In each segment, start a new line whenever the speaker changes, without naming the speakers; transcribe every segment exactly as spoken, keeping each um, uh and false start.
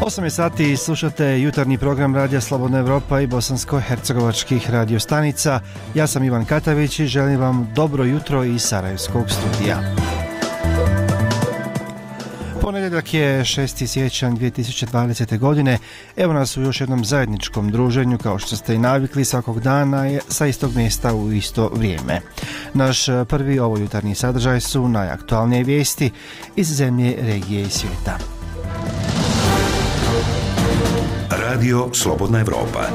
osam je sati i slušate jutarnji program Radija Slobodna Evropa i bosansko-hercegovačkih radio stanica. Ja sam Ivan Katavić i želim vam dobro jutro iz Sarajevskog studija. Ponedjeljak je šesti siječanj dvije tisuće dvadesete. godine. Evo nas u još jednom zajedničkom druženju, kao što ste i navikli svakog dana je sa istog mjesta u isto vrijeme. Naš prvi ovo jutarnji sadržaj su najaktualnije vijesti iz zemlje, regije i svijeta.
Radio Slobodna Evropa.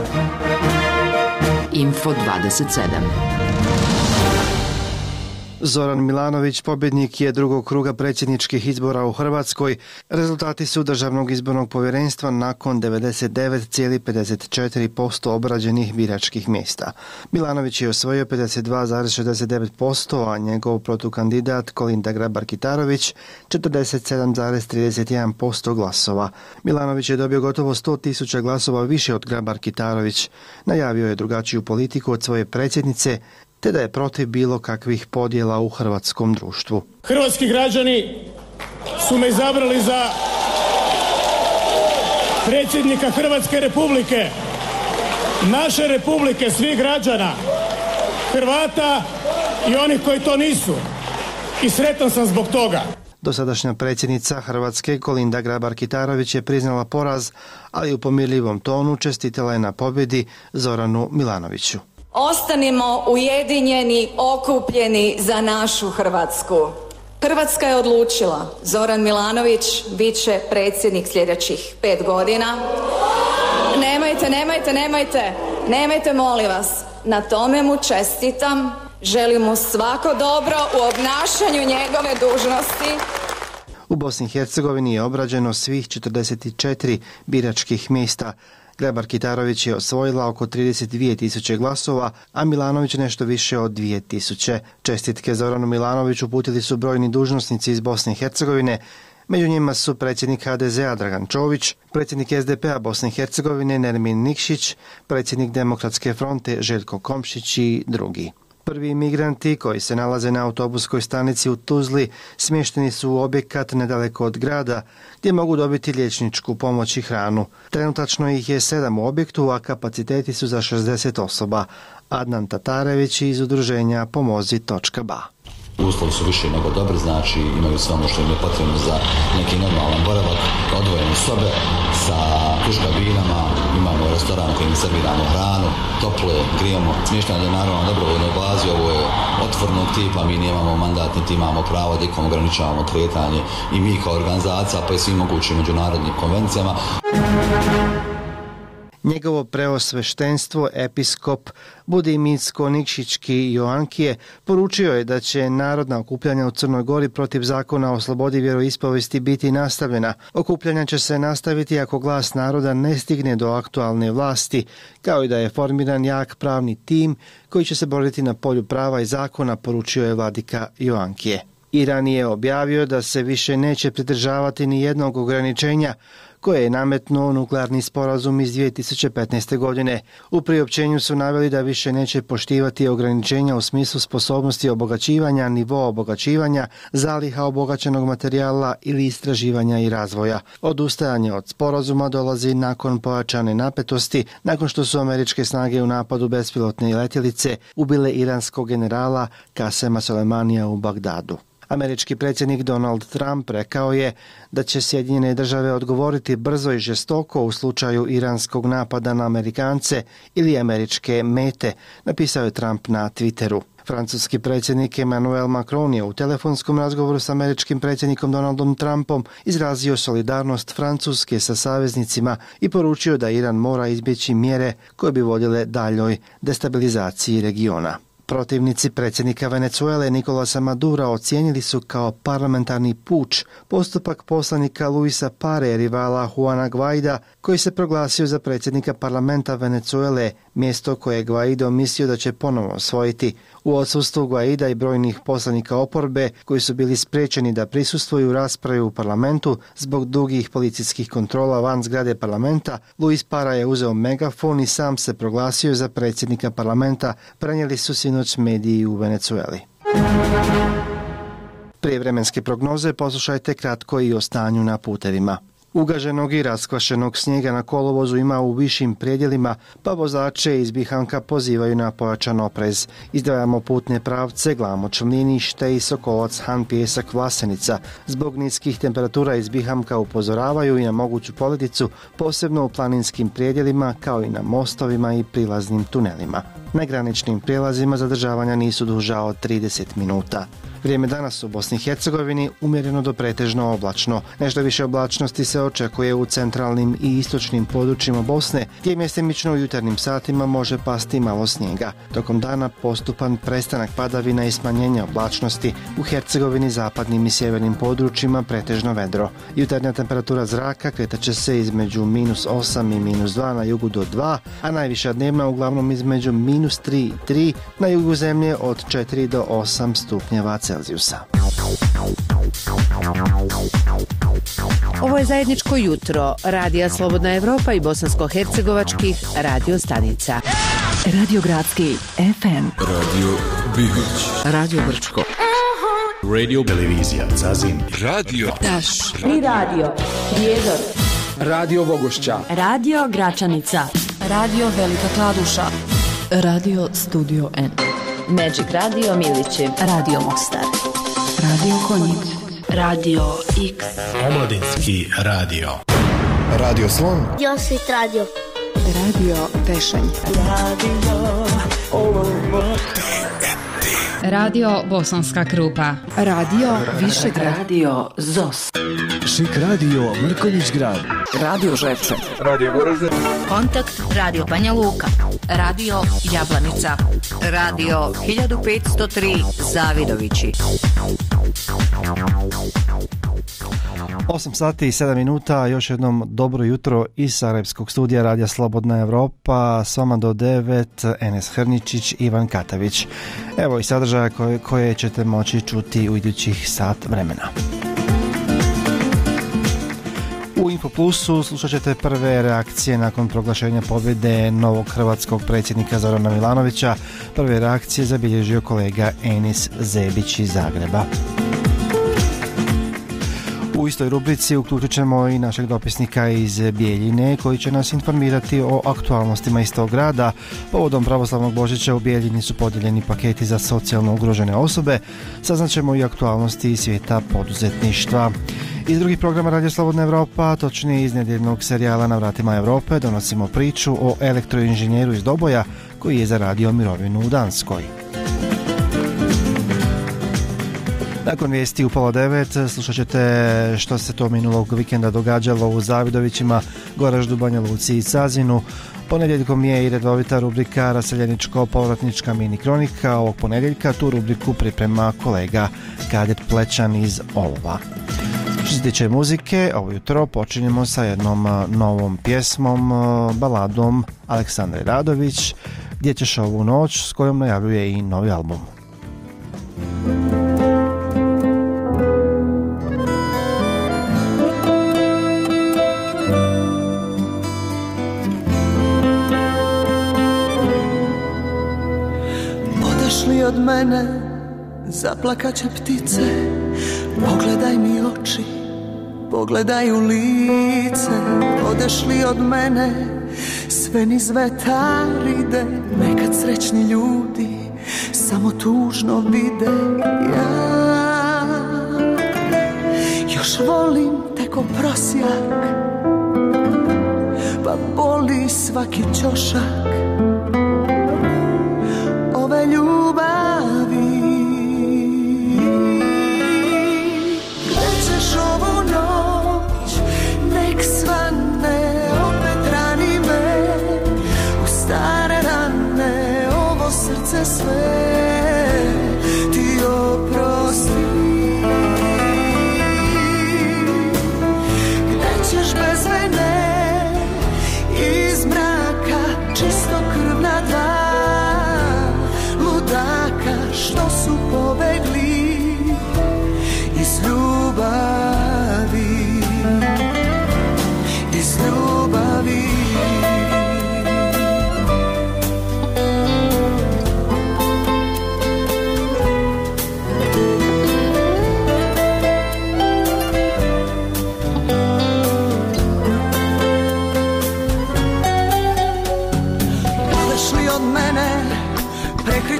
Info dvadeset sedam.
Zoran Milanović pobjednik je drugog kruga predsjedničkih izbora u Hrvatskoj. Rezultati su Državnog izbornog povjerenstva nakon devedeset devet zarez pedeset četiri posto obrađenih biračkih mjesta. Milanović je osvojio pedeset dva zarez šezdeset devet posto, a njegov protukandidat Kolinda Grabar-Kitarović četrdeset sedam zarez trideset jedan posto glasova. Milanović je dobio gotovo sto tisuća glasova više od Grabar-Kitarović. Najavio je drugačiju politiku od svoje predsjednice, te da je protiv bilo kakvih podjela u hrvatskom društvu.
Hrvatski građani su me izabrali za predsjednika Hrvatske Republike, naše Republike, svih građana, Hrvata i onih koji to nisu. I sretan sam zbog toga.
Dosadašnja predsjednica Hrvatske Kolinda Grabar-Kitarović je priznala poraz, ali u pomirljivom tonu čestitala je na pobjedi Zoranu Milanoviću.
Ostanimo ujedinjeni, okupljeni za našu Hrvatsku. Hrvatska je odlučila. Zoran Milanović bit će predsjednik sljedećih pet godina. Nemojte, nemojte, nemojte, nemojte molim vas. Na tome mu čestitam. Želim mu svako dobro u obnašanju njegove dužnosti.
U Bosni i Hercegovini je obrađeno svih četrdeset četiri biračkih mjesta. Grabar-Kitarović je osvojila oko trideset dvije tisuće glasova, a Milanović nešto više od dvije tisuće. Čestitke Zoranu Milanoviću uputili su brojni dužnosnici iz Bosne i Hercegovine. Među njima su predsjednik ha de zea Dragan Čović, predsjednik es de pe a Bosne i Hercegovine Nermin Nikšić, predsjednik Demokratske fronte Željko Komšić i drugi. Prvi imigranti koji se nalaze na autobuskoj stanici u Tuzli smješteni su u objekat nedaleko od grada gdje mogu dobiti liječničku pomoć i hranu. Trenutačno ih je sedam u objektu, a kapaciteti su za šezdeset osoba. Adnan Tatarević iz udruženja pomozi točka ba.
Uslovi su više nego dobri, znači imaju sve ono što im je potrebno za neki normalan boravak, odvojene sobe sa duš kabinama, imamo restoran kojim serviramo hranu, toplo, grijemo, smještanje je naravno na dobrovoljnoj bazi, ovo je otvornog tipa, mi nemamo mandat, niti imamo pravo da ikom ograničavamo kretanje i mi kao organizacija, pa i svim mogućim međunarodnim konvencijama.
Njegovo preosveštenstvo, episkop Budimicko-Nikšićki Joankije, poručio je da će narodna okupljanja u Crnoj Gori protiv zakona o slobodi vjeroispovesti biti nastavljena. Okupljanja će se nastaviti ako glas naroda ne stigne do aktualne vlasti, kao i da je formiran jak pravni tim koji će se boriti na polju prava i zakona, poručio je vladika Joankije. Iran je objavio da se više neće pridržavati ni jednog ograničenja koje je nametnuo nuklearni sporazum iz dvije tisuće petnaeste. godine. U priopćenju su naveli da više neće poštivati ograničenja u smislu sposobnosti obogaćivanja, nivoa obogaćivanja, zaliha obogaćenog materijala ili istraživanja i razvoja. Odustajanje od sporazuma dolazi nakon pojačane napetosti, nakon što su američke snage u napadu bespilotne letjelice ubile iranskog generala Kasema Soleimanija u Bagdadu. Američki predsjednik Donald Trump rekao je da će Sjedinjene države odgovoriti brzo i žestoko u slučaju iranskog napada na Amerikance ili američke mete, napisao je Trump na Twitteru. Francuski predsjednik Emmanuel Macron je u telefonskom razgovoru s američkim predsjednikom Donaldom Trumpom izrazio solidarnost Francuske sa saveznicima i poručio da Iran mora izbjeći mjere koje bi vodile daljoj destabilizaciji regiona. Protivnici predsjednika Venezuele Nicolasa Madura ocijenili su kao parlamentarni puč postupak poslanika Luisa Pare, rivala Juana Guaida, koji se proglasio za predsjednika parlamenta Venezuele, mjesto koje je Guaido mislio da će ponovo osvojiti. U odsustvu Guaida i brojnih poslanika oporbe koji su bili spriječeni da prisustvuju raspravi u parlamentu zbog dugih policijskih kontrola van zgrade parlamenta, Luis Para je uzeo megafon i sam se proglasio za predsjednika parlamenta, prenijeli su sinoć mediji u Venezueli. Prije vremenske prognoze poslušajte kratko i o stanju na putevima. Ugaženog i raskvašenog snijega na kolovozu ima u višim predjelima, pa vozače iz Bihanka pozivaju na pojačan oprez. Izdvajamo putne pravce Glamoč, Mljinište i Sokolac, Han, Pijesak, Vlasenica. Zbog niskih temperatura iz Bihamka upozoravaju i na moguću poledicu, posebno u planinskim predjelima, kao i na mostovima i prilaznim tunelima. Na graničnim prijelazima zadržavanja nisu duža od trideset minuta. Vrijeme danas u Bosni i Hercegovini umjereno do pretežno oblačno. Nešto više oblačnosti se očekuje u centralnim i istočnim područjima Bosne, gdje mjestimično u jutarnjim satima može pasti malo snijega. Tokom dana postupan prestanak padavina i smanjenje oblačnosti, u Hercegovini, zapadnim i sjevernim područjima pretežno vedro. Jutarnja temperatura zraka kretat će se između minus osam i minus dva, na jugu do dva, a najviša dnevna uglavnom između minus tri i tri, na jugu zemlje od četiri do osam stupnjeva Celzijusa.
Ovo je zajedničko jutro Radija Slobodna Evropa i bosansko-hercegovačkih radio stanica.
Radio Gradski F M,
Radio Bihać,
Radio Brčko,
Radio Televizija Zazin, Radio
Taš,
Tri radio Prijedor,
Radio Vogošća,
Radio Gračanica, Radio Velika Kladuša,
Radio Studio N,
Magic Radio Milići,
Radio Mostar, Radio Konjic,
Radio X,
Omladinski radio,
Radio Slon,
Josit Radio,
Radio Tešanj,
Radio
Radio Bosanska Krupa,
Radio Višegrad,
Radio Zos,
Šik Radio Mrkonjić Grad,
Radio Ževče,
Radio Goražde,
Kontakt Radio Banja Luka, Radio Jablanica, Radio hiljadu petsto tri Zavidovići.
osam sati i sedam minuta, još jednom dobro jutro iz Sarajevskog studija Radija Slobodna Evropa, s vama do devet, Enes Hrničić, Ivan Katavić. Evo i sadržaja koje, koje ćete moći čuti u idućih sat vremena. U Infoplusu slušat ćete prve reakcije nakon proglašenja pobjede novog hrvatskog predsjednika Zorana Milanovića. Prve reakcije zabilježio kolega Enis Zebić iz Zagreba. U istoj rubrici uključit ćemo i našeg dopisnika iz Bijeljine koji će nas informirati o aktualnostima iz tog grada. Povodom pravoslavnog Božića u Bijeljini su podijeljeni paketi za socijalno ugrožene osobe. Saznaćemo i aktualnosti iz svijeta poduzetništva. Iz drugih programa Radio Slobodna Evropa, točnije iz nedjeljnog serijala Na vratima Evrope, donosimo priču o elektroinženjeru iz Doboja koji je zaradio mirovinu u Danskoj. Nakon vijesti u pola devet slušat ćete što se to minulog vikenda događalo u Zavidovićima, Goraždu, Banja Luci i Cazinu. Ponedjeljkom je i redovita rubrika Raseljeničko-povratnička mini kronika. Ovog ponedjeljka tu rubriku priprema kolega Kadir Plećan iz Olova. Što se tiče muzike, ovo jutro počinjemo sa jednom novom pjesmom, baladom Aleksandre Radović, Gdje ćeš ovu noć, s kojom najavljuje i novi album.
Odešli od mene, zaplakaće ptice, pogledaj mi oči, pogledaj u lice. Odešli od mene, sve niz vetar ide, nekad srećni ljudi samo tužno vide. Ja još volim te ko prosjak, pa boli svaki ćošak ove ljubavi. Gdje ćeš ovu noć, nek svane, opet rani me u stare rane, ovo srce sve ti oprosti. Gdje ćeš bez mene, iz mraka, čisto krvna dva ludaka.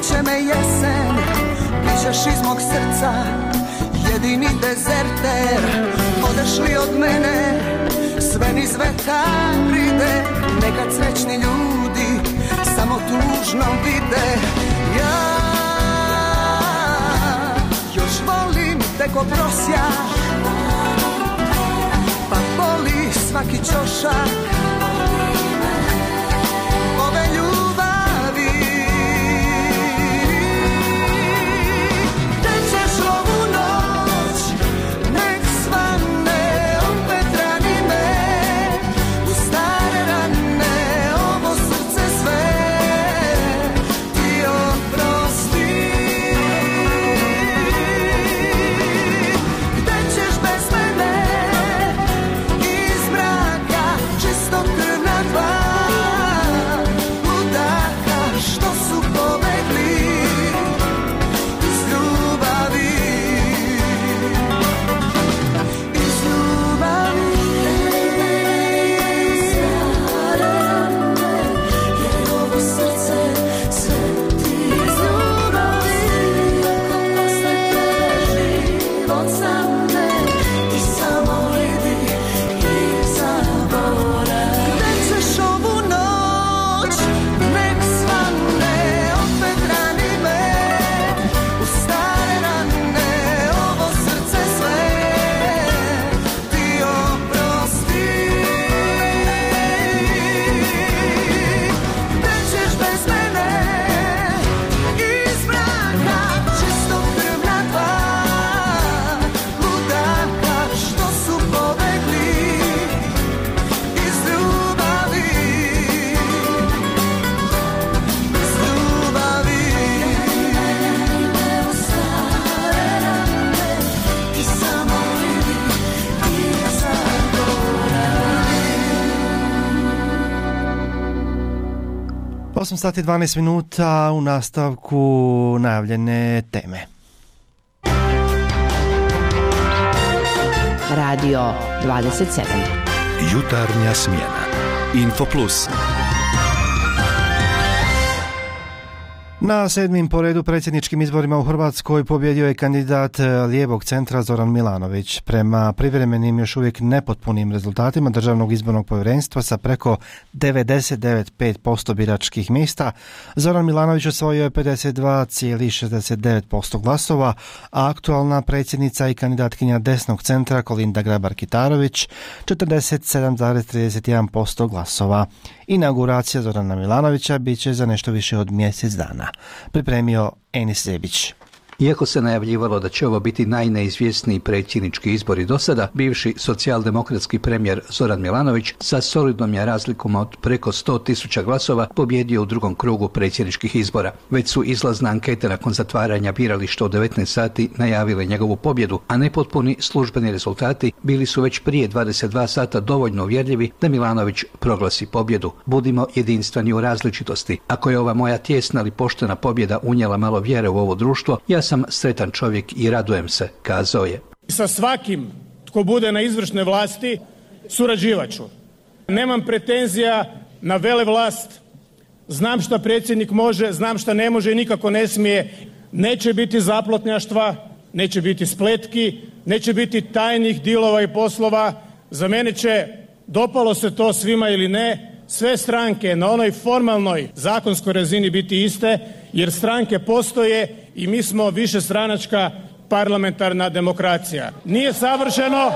Izgubit će me jesen, bićeš iz mog srca, jedini dezerter. Odeš li od mene, sve niz vetaride, nekad srećni ljudi samo tužno vide. Ja još volim te ko prosjak, pa boli svaki ćošak ove ljubavi. Gde ćeš ovu noć, nek svane, opet rani me u stare rane, ovo srce sve ti oprosti. Gde ćeš bez mene, iz mraka, čisto krvna dva ludaka što su pobegli iz ljubavi, iz ljubavi. Jer ovo srce sve ti iz ljubavi, ako posle tebe život sam ne, ti samo idi i zaboravi. Gde ćeš ovu noć, nek svane, opet rani me u stare rane, ovo srce sve ti oprosti. Gde ćeš bez mene, iz mraka, čisto krvna dva ludaka što su pobegli iz ljubavi, iz ljubavi. U stare rane, ti samo idi i zaboravi.
osam sati i dvanaest minuta, u nastavku najavljene teme.
Radio dvadeset sedam.
Jutarnja smjena.
Info Plus.
Na sedmim po redu predsjedničkim izborima u Hrvatskoj pobjedio je kandidat lijevog centra Zoran Milanović. Prema privremenim još uvijek nepotpunim rezultatima Državnog izbornog povjerenstva sa preko devedeset devet zarez pet posto biračkih mjesta, Zoran Milanović osvojio je pedeset dva zarez šezdeset devet posto glasova, a aktualna predsjednica i kandidatkinja desnog centra Kolinda Grabar-Kitarović četrdeset sedam zarez trideset jedan posto glasova. Inauguracija Zorana Milanovića bit će za nešto više od mjesec dana. Pripremio Enis Zebić.
Iako se najavljivalo da će ovo biti najneizvjesniji predsjednički izbori do sada, bivši socijaldemokratski premijer Zoran Milanović sa solidnom je razlikom od preko sto tisuća glasova pobjedio u drugom krugu predsjedničkih izbora. Već su izlazne ankete nakon zatvaranja birališta u devetnaest sati najavile njegovu pobjedu, a nepotpuni službeni rezultati bili su već prije dvadeset dva sata dovoljno uvjerljivi da Milanović proglasi pobjedu. Budimo jedinstveni u različitosti. Ako je ova moja tjesna ali poštena pobjeda unijela malo vjere u ovo društvo, ja sam sretan čovjek i radujem se, kazao je.
Sa svakim tko bude na izvršnoj vlasti surađivat ću. Nemam pretenzija na velevlast, znam šta predsjednik može, znam šta ne može i nikako ne smije. Neće biti zaplotnjaštva, neće biti spletki, neće biti tajnih dilova i poslova. Za mene će, dopalo se to svima ili ne, sve stranke na onoj formalnoj zakonskoj razini biti iste, jer stranke postoje i mi smo višestranačka parlamentarna demokracija. Nije savršeno,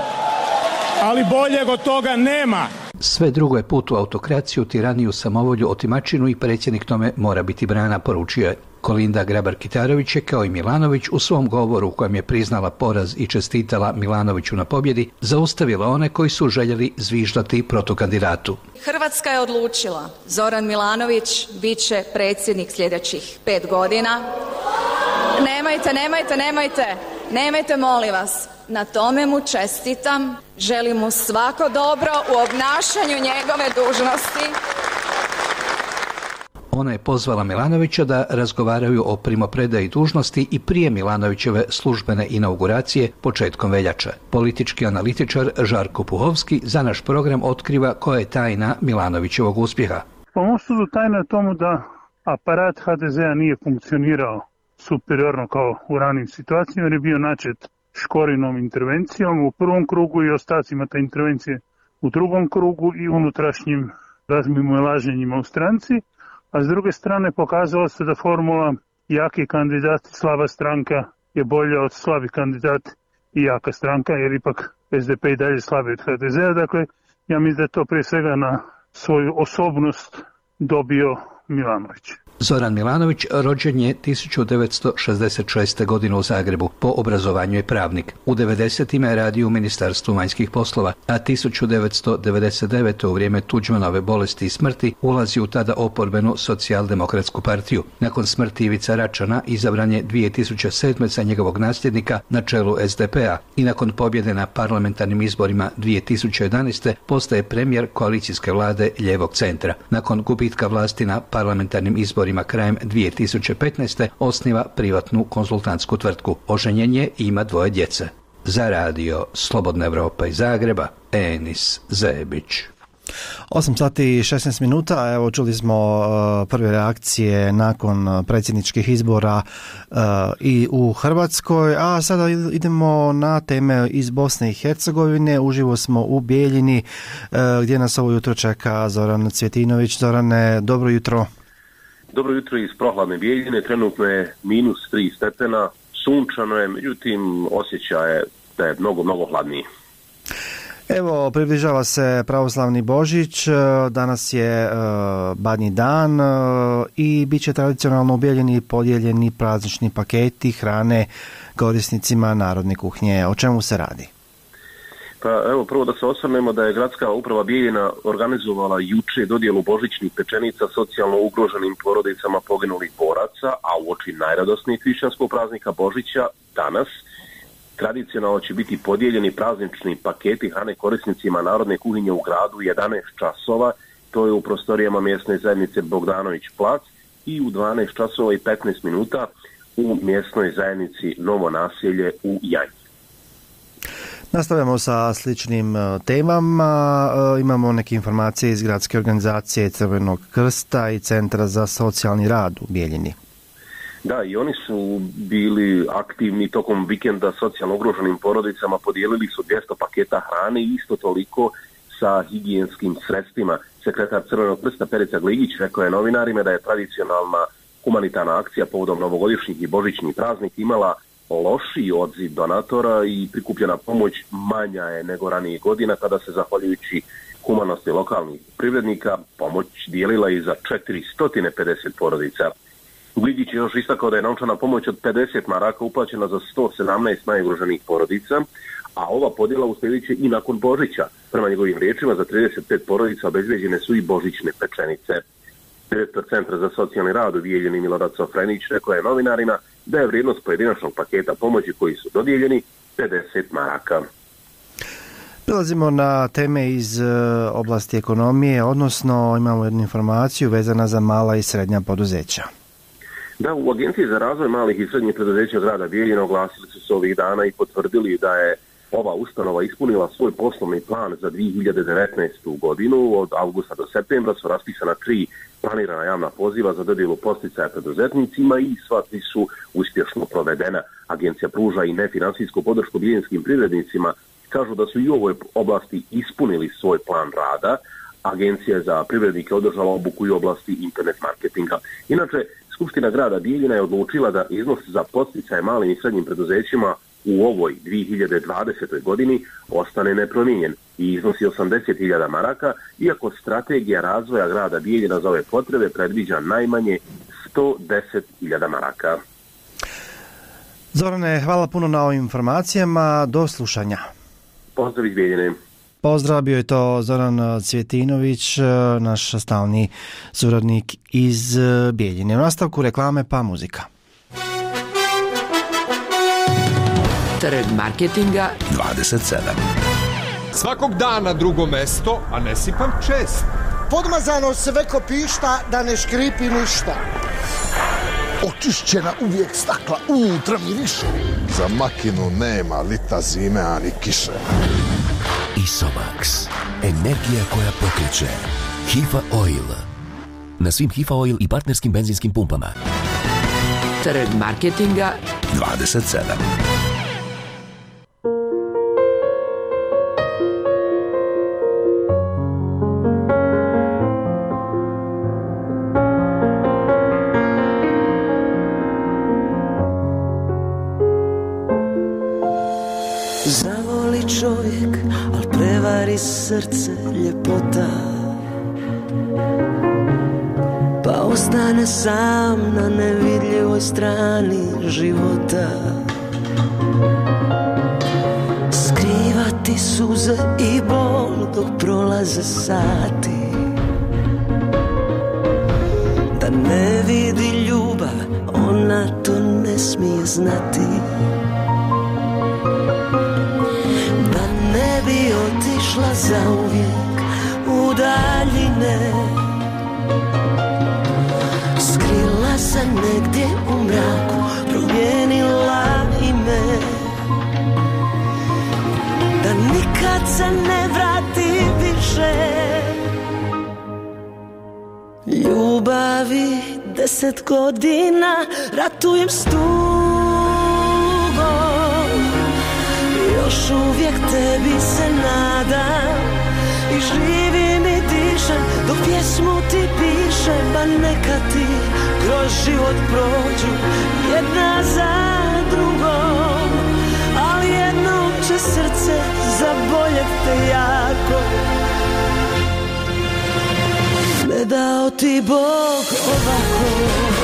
ali boljeg od toga nema.
Sve drugo je put u autokraciju, tiraniju, samovolju, otimačinu i predsjednik tome mora biti brana, poručio je. Kolinda Grabar-Kitarović je, kao i Milanović, u svom govoru u kojem je priznala poraz i čestitala Milanoviću na pobjedi, zaustavila one koji su željeli zviždati protukandidatu.
Hrvatska je odlučila. Zoran Milanović bit će predsjednik sljedećih pet godina. Nemojte, nemojte, nemojte, nemojte molim vas. Na tome mu čestitam. Želim mu svako dobro u obnašanju njegove dužnosti.
Ona je pozvala Milanovića da razgovaraju o primopredaji dužnosti i prije Milanovićeve službene inauguracije početkom veljače. Politički analitičar Žarko Puhovski za naš program otkriva koja je tajna Milanovićevog uspjeha.
Po mom sudu tajna je tomu da aparat ha de zea nije funkcionirao superiorno kao u ranim situacijama jer je bio načet Škorinom intervencijom u prvom krugu i ostacima te intervencije u drugom krugu i unutrašnjim razmimoilaženjima u stranci, a s druge strane pokazalo se da formula jaki kandidat, slaba stranka je bolja od slabi kandidat i jaka stranka, jer ipak S D P i dalje slabi od H D Z-a. Dakle, ja mislim da je to prije svega na svoju osobnost dobio Milanović.
Zoran Milanović rođen je tisuću devetsto šezdeset šeste. godine u Zagrebu. Po obrazovanju je pravnik. U devedesetima je radio u Ministarstvu vanjskih poslova, a tisuću devetsto devedeset devete. u vrijeme Tuđmanove bolesti i smrti ulazi u tada oporbenu socijaldemokratsku partiju. Nakon smrti Ivica Račana izabran je dvije tisuće sedme. za njegovog nasljednika na čelu S D P-a i nakon pobjede na parlamentarnim izborima dvije tisuće jedanaeste. postaje premijer koalicijske vlade lijevog centra. Nakon gubitka vlasti na parlamentarnim izborima krajem dvije tisuće petnaeste. osniva privatnu konzultantsku tvrtku. Oženjen je i ima dvoje djece. Za radio Slobodna Evropa iz Zagreba, Enis Zebić.
osam sati i šesnaest minuta, evo čuli smo uh, prve reakcije nakon predsjedničkih izbora uh, i u Hrvatskoj, a sada idemo na teme iz Bosne i Hercegovine. Uživo smo u Bijeljini uh, gdje nas ovo jutro čeka Zoran Cvjetinović. Zorane, dobro jutro.
Dobro jutro iz prohladne Bijeljine, trenutno je minus tri stepena, sunčano je, međutim osjećaj je da je mnogo, mnogo hladniji.
Evo, približava se pravoslavni Božić, danas je uh, badnji dan uh, i bit će tradicionalno u Bijeljini podijeljeni praznični paketi hrane korisnicima narodne kuhinje. O čemu se radi?
Pa evo, prvo da se osvrnemo da je gradska uprava Bijeljina organizovala juče dodjelu božićnih pečenica socijalno ugroženim porodicama poginulih boraca, a uoči najradosnijeg hrišćanskog praznika Božića danas tradicionalno će biti podijeljeni praznični paketi hrane korisnicima narodne kuhinje u gradu u jedanaest časova, to je u prostorijama mjesne zajednice Bogdanović plac, i u dvanaest časova i petnaest minuta u mjesnoj zajednici Novo naselje u Janji.
Nastavljamo sa sličnim temama. Imamo neke informacije iz gradske organizacije Crvenog krsta i Centra za socijalni rad u Bijeljini.
Da, i oni su bili aktivni tokom vikenda socijalno ugroženim porodicama, podijelili su dvjesto paketa hrane i isto toliko sa higijenskim sredstvima. Sekretar Crvenog krsta Perica Gligić rekao je novinarima da je tradicionalna humanitarna akcija povodom novogodišnjih i božićnih praznika imala lošiji odziv donatora i prikupljena pomoć manja je nego ranije godina, kada se zahvaljujući humanosti lokalnih privrednika pomoć dijelila i za četiristo pedeset porodica. Gligić je još istakao da je novčana pomoć od pedeset maraka uplaćena za sto sedamnaest najugroženijih porodica, a ova podjela uslijedit će i nakon Božića. Prema njegovim riječima za trideset pet porodica obezbeđene su i božićne pečenice. Direktor Centra za socijalni rad u Bijeljini Milorad Sofrenić rekao je novinarima da je vrijednost pojedinačnog paketa pomoći koji su dodijeljeni pedeset maraka.
Prelazimo na teme iz oblasti ekonomije, odnosno imamo jednu informaciju vezana za mala i srednja poduzeća.
Da, u Agenciji za razvoj malih i srednjih preduzeća grada Bijeljina oglasili su se ovih dana i potvrdili da je ova ustanova ispunila svoj poslovni plan za dvije hiljade devetnaestu. godinu. Od avgusta do septembra su raspisana tri planirana javna poziva za dodjelu posticaja preduzetnicima i sva tri su uspješno provedena. Agencija pruža i nefinansijsku podršku bijeljinskim privrednicima. Kažu da su i u ovoj oblasti ispunili svoj plan rada. Agencija za privrednike održala obuku i u oblasti internet marketinga. Inače, Skupština grada Bijeljina je odlučila da iznos za posticaje malim i srednjim preduzećima u ovoj dvije hiljade dvadesetoj. godini ostane nepromijenjen i iznosi osamdeset hiljada maraka, iako strategija razvoja grada Bijeljina za ove potrebe predviđa najmanje sto deset hiljada maraka.
Zorane, hvala puno na ovim informacijama. Do slušanja.
Pozdrav iz Bijeljine.
Pozdrav, bio je to Zoran Cvjetinović, naš stalni suradnik iz Bijeljine. U nastavku reklame pa muzika.
Trg marketinga
dvadeset sedam.
Svakog dana drugo mesto, a ne sipam čest.
Podmazano sve ko pišta, da ne škripi ništa. Očišćena uvijek stakla, unutra miriše.
Za makinu nema lita zime, ani kiše.
Isomax, energija koja pokreće. Hiva Oil.
na svim Hifa Oil i partnerskim benzinskim pumpama.
Trg marketinga
dvadeset sedam.
Zavoli čovjek, al prevari srce ljepota, pa ostane sam na nevidljivoj strani života. Skrivati suze i bol dok prolaze sati, da ne vidi ljubav, ona to ne smije znati. Ne bi otišla zauvijek u daljine, skrila se negdje u mraku, promijenila ime, da nikad se ne vrati više. Ljubavi deset godina ratujem s tugom, još uvijek tebi se nadam i živim i dišem dok pjesmu ti pišem, pa neka ti kroz život prođu jedna za drugom, ali jednom će srce zaboljet te jako. Ne dao ti Bog ovako.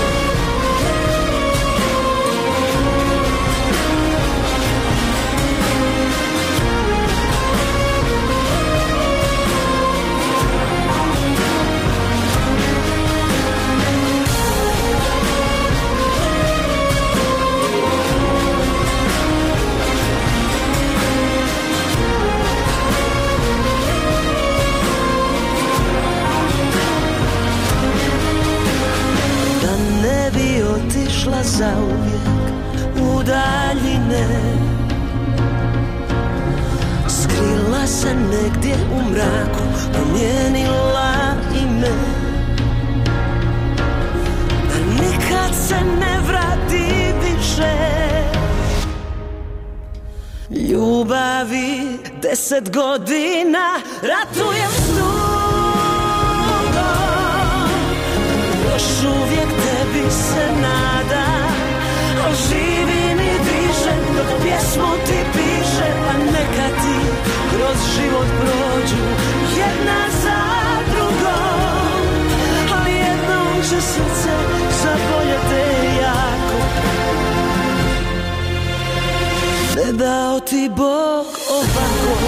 Otišla zauvijek u daljine, skrila se negdje u mraku, promijenila ime, da nikad se ne vrati više. Ljubavi deset godina ratujem s tugom, još uvijek tebi se nadam, al živim i dišem dok pjesmu ti pišem, pa neka ti kroz život prođu jedna za drugom, ali jednom će srce zaboljeti jako. Ne dao ti Bog ovako.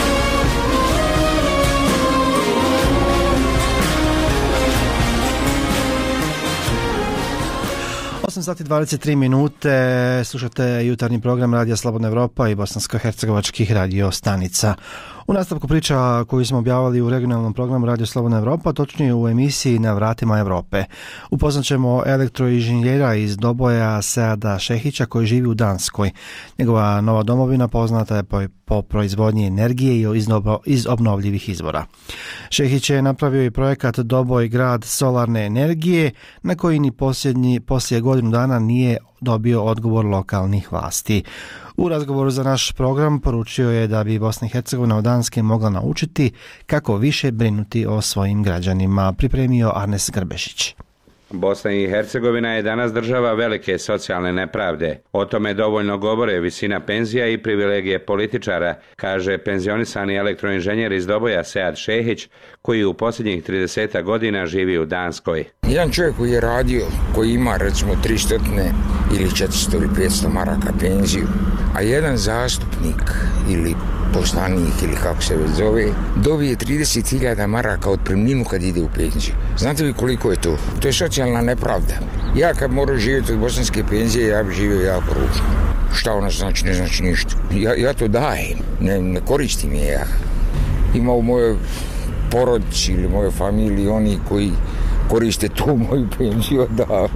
osam sati dvadeset tri minute, slušate jutarnji program Radija Slobodna Evropa i bosansko-hercegovačkih radio stanica. U nastavku priča koju smo objavili u regionalnom programu Radio Slobodna Evropa, točnije u emisiji Na vratima Evrope. Upoznat ćemo elektroinženjera iz Doboja Seada Šehića koji živi u Danskoj. Njegova nova domovina poznata je po, po proizvodnji energije i iz, iz obnovljivih izvora. Šehić je napravio i projekat Doboj grad solarne energije na koji ni posljednji, poslije godinu dana nije dobio odgovor lokalnih vlasti. U razgovoru za naš program poručio je da bi Bosna i Hercegovina od Danske mogla naučiti kako više brinuti o svojim građanima, pripremio Arnes Grbešić.
Bosna i Hercegovina je danas država velike socijalne nepravde. O tome dovoljno govore visina penzija i privilegije političara, kaže penzionisani elektroinženjer iz Doboja Sead Šehić, koji u posljednjih trideset godina živi u Danskoj.
Jedan čovjek koji je radio, koji ima recimo tristo ili četiristo ili petsto maraka penziju, a jedan zastupnik ili poslanik ili kako se već zove, dobije trideset hiljada maraka otpremninu kad ide u penziju. Znate vi koliko je to? To je socijalna nepravda. Ja kad moram živjeti od bosanske penzije, ja bi živio jako ružno. Šta ona znači? Ne znači ništa. Ja, ja to dajem, ne, ne koristim je ja. Ima u mojoj porodici ili mojoj familiji oni koji koriste tu moju penziju odavde.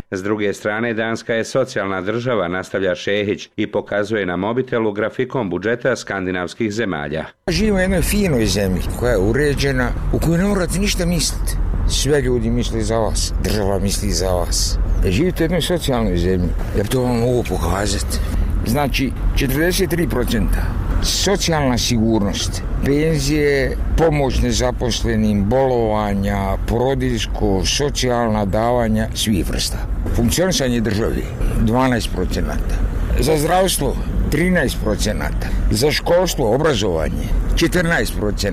S druge strane, Danska je socijalna država, nastavlja Šehić i pokazuje na mobitelu grafikon budžeta skandinavskih zemalja.
Živimo u jednoj finoj zemlji koja je uređena, u kojoj ne morate ništa misliti. Sve ljudi misle za vas, država misli za vas. Živite u jednoj socijalnoj zemlji, ja to vam mogu pokazati. Znači, četrdeset tri posto socijalna sigurnost, penzije, pomoć nezaposlenim, bolovanja, porodiljsko, socijalna davanja, svih vrsta. Funkcionisanje države, dvanaest posto. Za zdravstvo, trinaest posto. Za školstvo, obrazovanje, četrnaest posto.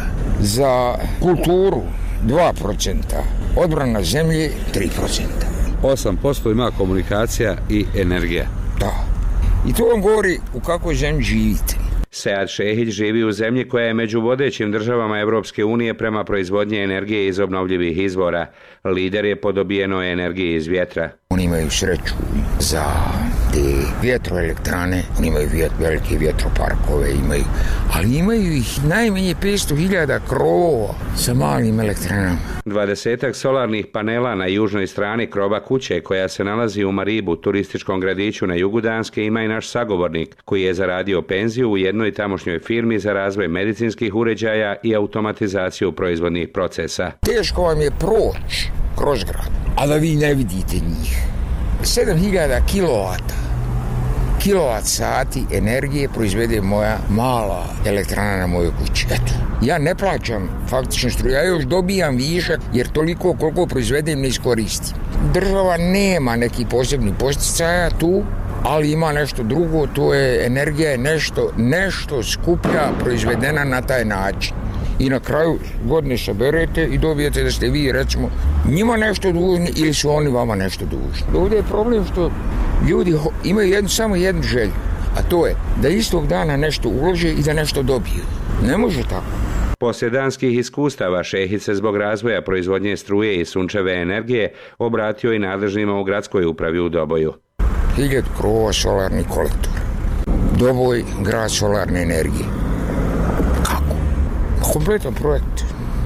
Za kulturu, dva posto. Odbrana zemlje, tri posto.
osam posto ima komunikacija i energija.
Da. I to vam govori u kakvoj zemlji živite.
Sead Šehić živi u zemlji koja je među vodećim državama Evropske unije prema proizvodnji energije iz obnovljivih izvora. Lider je po dobijenoj energiji iz vjetra.
Oni imaju sreću za te vjetroelektrane, oni imaju vjet, velike vjetroparkove, imaju, ali imaju ih najmanje petsto hiljada krovova sa malim elektranama.
Dvadesetak solarnih panela na južnoj strani krova kuće koja se nalazi u Maribu, turističkom gradiću na jugu Danske, ima i naš sagovornik koji je zaradio penziju u jednoj tamošnjoj firmi za razvoj medicinskih uređaja i automatizaciju proizvodnih procesa.
Teško vam je proći kroz grad, a da vi ne vidite njih. sedam hiljada kilovata, kilovat sati energije proizvede moja mala elektrana na mojoj kući. Eto, ja ne plaćam faktično struju, ja još dobijam višak jer toliko koliko proizvedem ne iskoristim. Država nema neki posebni posticaja tu, ali ima nešto drugo, to je energija je nešto, nešto skuplja proizvedena na taj način. I na kraju godine saberete i dobijete da ste vi, recimo, njima nešto dužni ili su oni vama nešto dužni. Ovdje je problem što ljudi imaju jednu, samo jednu želju, a to je da istog dana nešto ulože i da nešto dobiju. Ne može tako.
Poslije danskih iskustava Šehić se zbog razvoja proizvodnje struje i sunčeve energije obratio i nadležnima u gradskoj upravi u Doboju.
Hiljadu krovova solarni kolektor. Doboj, grad solarne energije. Kako? Kompletan projekt.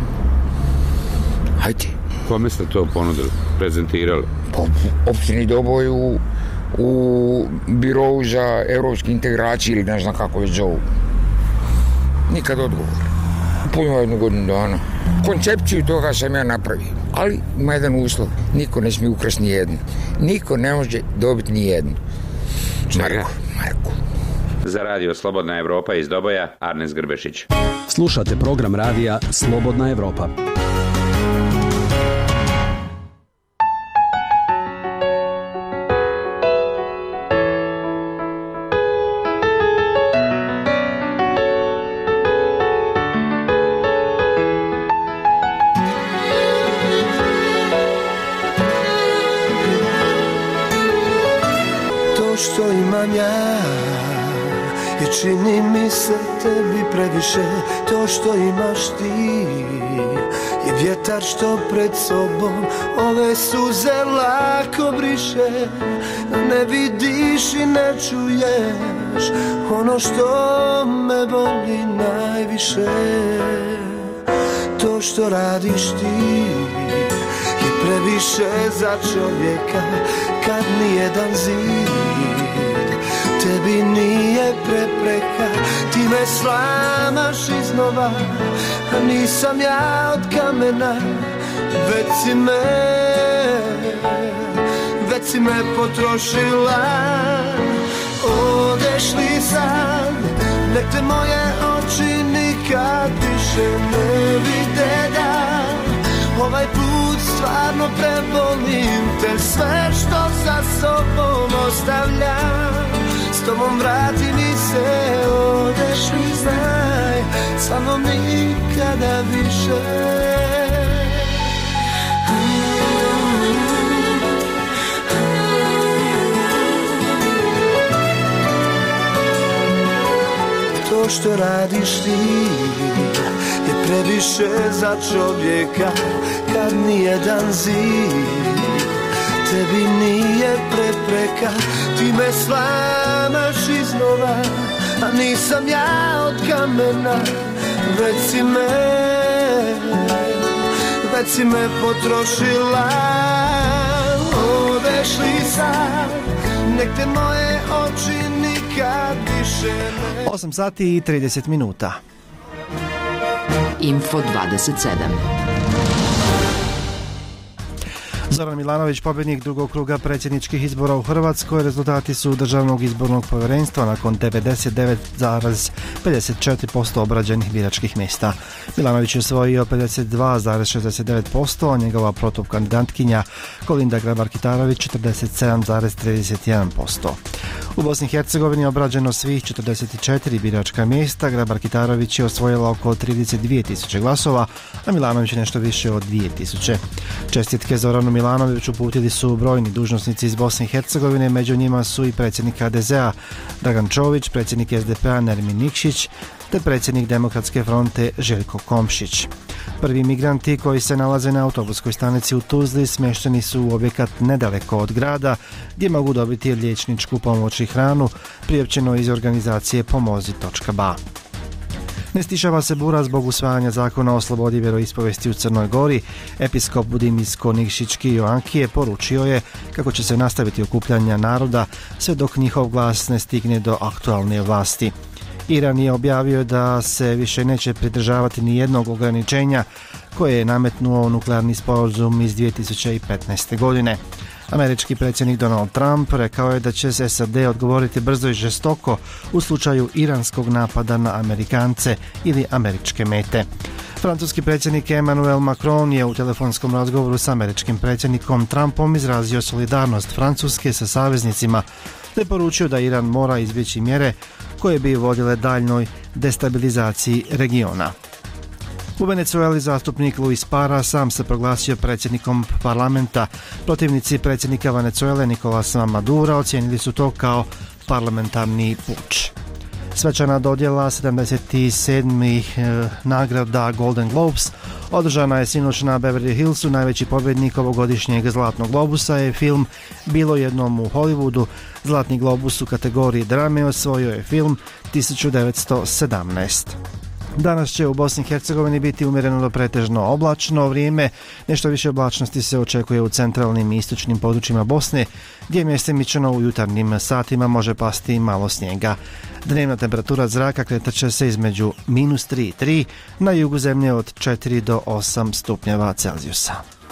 Hajde.
Kome ste to ponudili, prezentirali?
Po opštini Doboj u, u birovu za evropske integracije ili ne znam kako već zovu. Nikad odgovor. Puno jednu godinu dana. Koncepciju toga sam ja napravio. Ali ima jedan uslov. Niko ne smije ukrasti ni jednu. Niko ne može dobiti ni jednu. Marko, Marko.
Za radio Slobodna Evropa iz Doboja, Arnes Grbešić.
Slušate program radija Slobodna Evropa.
To što imam ja i čini mi se tebi previše, to što imaš ti je vjetar što pred sobom ove suze lako briše. Ne vidiš i ne čuješ ono što me boli najviše. To što radiš ti je previše za čovjeka, kad nijedan zid tebi nije prepreka. Ti me slamaš iznova, a nisam ja od kamena. Već si me, već si me potrošila. Odeš li sad, nek te moje oči nikad više ne vide da. Ovaj put stvarno prebolim te, sve što za sobom ostavljam. S tobom vrati mi se, odeš i znaj, samo nikada više. To što radiš ti je previše za čovjeka, kad nijedan zid tebi nije prepreka. Ti me slamaš iznova, a nisam ja od kamena. Već si me, već si me potrošila. Odeš sad, nek te moje oči nikad više ne...
osam sati i trideset minuta.
Info dvadeset sedam.
Zoran Milanović, pobjednik drugog kruga predsjedničkih izbora u Hrvatskoj. Rezultati su Državnog izbornog povjerenstva nakon devedeset devet zarez pedeset četiri posto obrađenih biračkih mjesta. Milanović je osvojio pedeset dva zarez šezdeset devet posto, a njegova protukandidatkinja Kolinda Grabar-Kitarović četrdeset sedam zarez trideset jedan posto. U Bosni i Hercegovini je obrađeno svih četrdeset četiri biračka mjesta. Grabar-Kitarović je osvojila oko trideset dvije tisuće glasova, a Milanović je nešto više od dvije tisuće. Čestitke Zoranu Milanoviću uputili su brojni dužnosnici iz Bosne i Hercegovine, među njima su i predsjednik ha de zea Dragan Čović, predsjednik es de pe a Nermin Nikšić, te predsjednik Demokratske fronte Željko Komšić. Prvi migranti koji se nalaze na autobuskoj stanici u Tuzli smješteni su u objekat nedaleko od grada, gdje mogu dobiti liječničku pomoć i hranu, priopćeno iz organizacije pomozi točka ba. Ne stišava se bura zbog usvajanja zakona o slobodi vjeroispovesti u Crnoj Gori. Episkop Budimijsko-Nikšićki Joankije poručio je kako će se nastaviti okupljanja naroda sve dok njihov glas ne stigne do aktualne vlasti. Iran je objavio da se više neće pridržavati ni jednog ograničenja koje je nametnuo nuklearni sporazum iz dvije tisuće petnaeste. godine. Američki predsjednik Donald Trump rekao je da će se es a de odgovoriti brzo i žestoko u slučaju iranskog napada na Amerikance ili američke mete. Francuski predsjednik Emmanuel Macron je u telefonskom razgovoru s američkim predsjednikom Trumpom izrazio solidarnost Francuske sa saveznicima te poručio da Iran mora izbjeći mjere koje bi vodile daljnoj destabilizaciji regiona. U Venezueli zastupnik Luis Parra sam se proglasio predsjednikom parlamenta. Protivnici predsjednika Venezuele Nicolasa Madura ocijenili su to kao parlamentarni puč. Svečana dodjela sedamdeset sedmih Eh, nagrada Golden Globes održana je sinoć na Beverly Hillsu. Najveći pobjednik ovogodišnjeg Zlatnog globusa je film Bilo jednom u Hollywoodu. Zlatni globus u kategoriji drame osvojio je film tisuću devetsto sedamnaeste. Danas će u Bosni i Hercegovini biti umjereno do pretežno oblačno vrijeme. Nešto više oblačnosti se očekuje u centralnim i istočnim područjima Bosne, gdje mjestimično u jutarnjim satima može pasti malo snijega. Dnevna temperatura zraka kretat će se između minus tri i tri, na jugu zemlje od četiri do osam stupnjeva Celzijusa.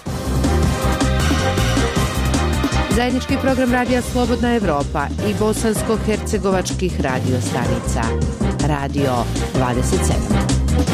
Zajednički program radija Slobodna Evropa i bosansko-hercegovačkih radio stanica. Radio dvadeset sedam.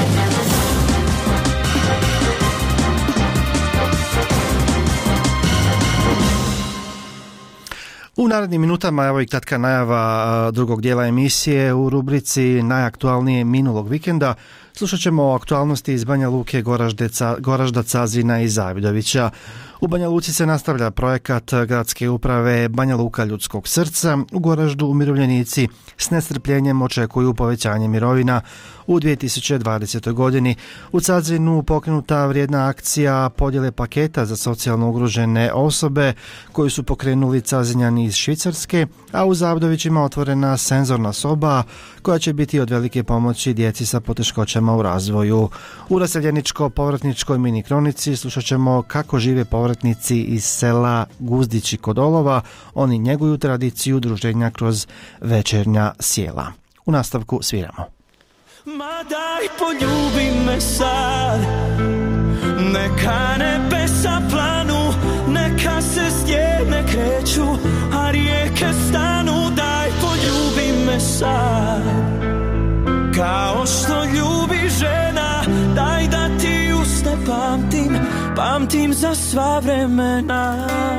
U narednim minutama evo i kratka najava drugog dijela emisije. U rubrici najaktualnije minulog vikenda slušat ćemo o aktualnosti iz Banja Luke, Goraždeca, Goražda, Cazina i Zavidovića. U Banja Luci se nastavlja projekat gradske uprave Banja Luka ljudskog srca. U Goraždu umirovljenici s nestrpljenjem očekuju povećanje mirovina u dvije tisuće dvadesetoj. godini. U Cazinu pokrenuta vrijedna akcija podjele paketa za socijalno ugrožene osobe koju su pokrenuli Cazinjani iz Švicarske, a u Zavidovićima otvorena senzorna soba koja će biti od velike pomoći djeci sa poteškoćama u razvoju. U raseljeničko-povratničkoj mini kronici slušat ćemo kako žive povratnici iz sela Guzdići kod Olova. Oni njeguju tradiciju druženja kroz večernja sjela. U nastavku sviramo.
Ma daj poljubi me sad, neka nebesa planu, neka se stjene kreću, a rijeke stanu. Daj poljubi me sad, kao što ljubi žena. Daj da ti usne pamtim, pamtim za sva vremena.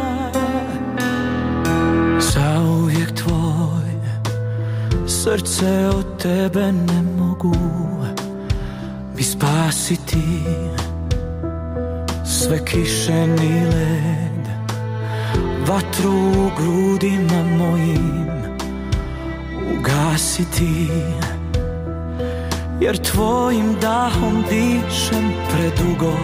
Zauvijek tvoj, srce od tebe ne mogu mi spasiti. Sve kiše ni led, vatru u grudima mojim ugasiti. Jer tvojim dahom dišem predugo,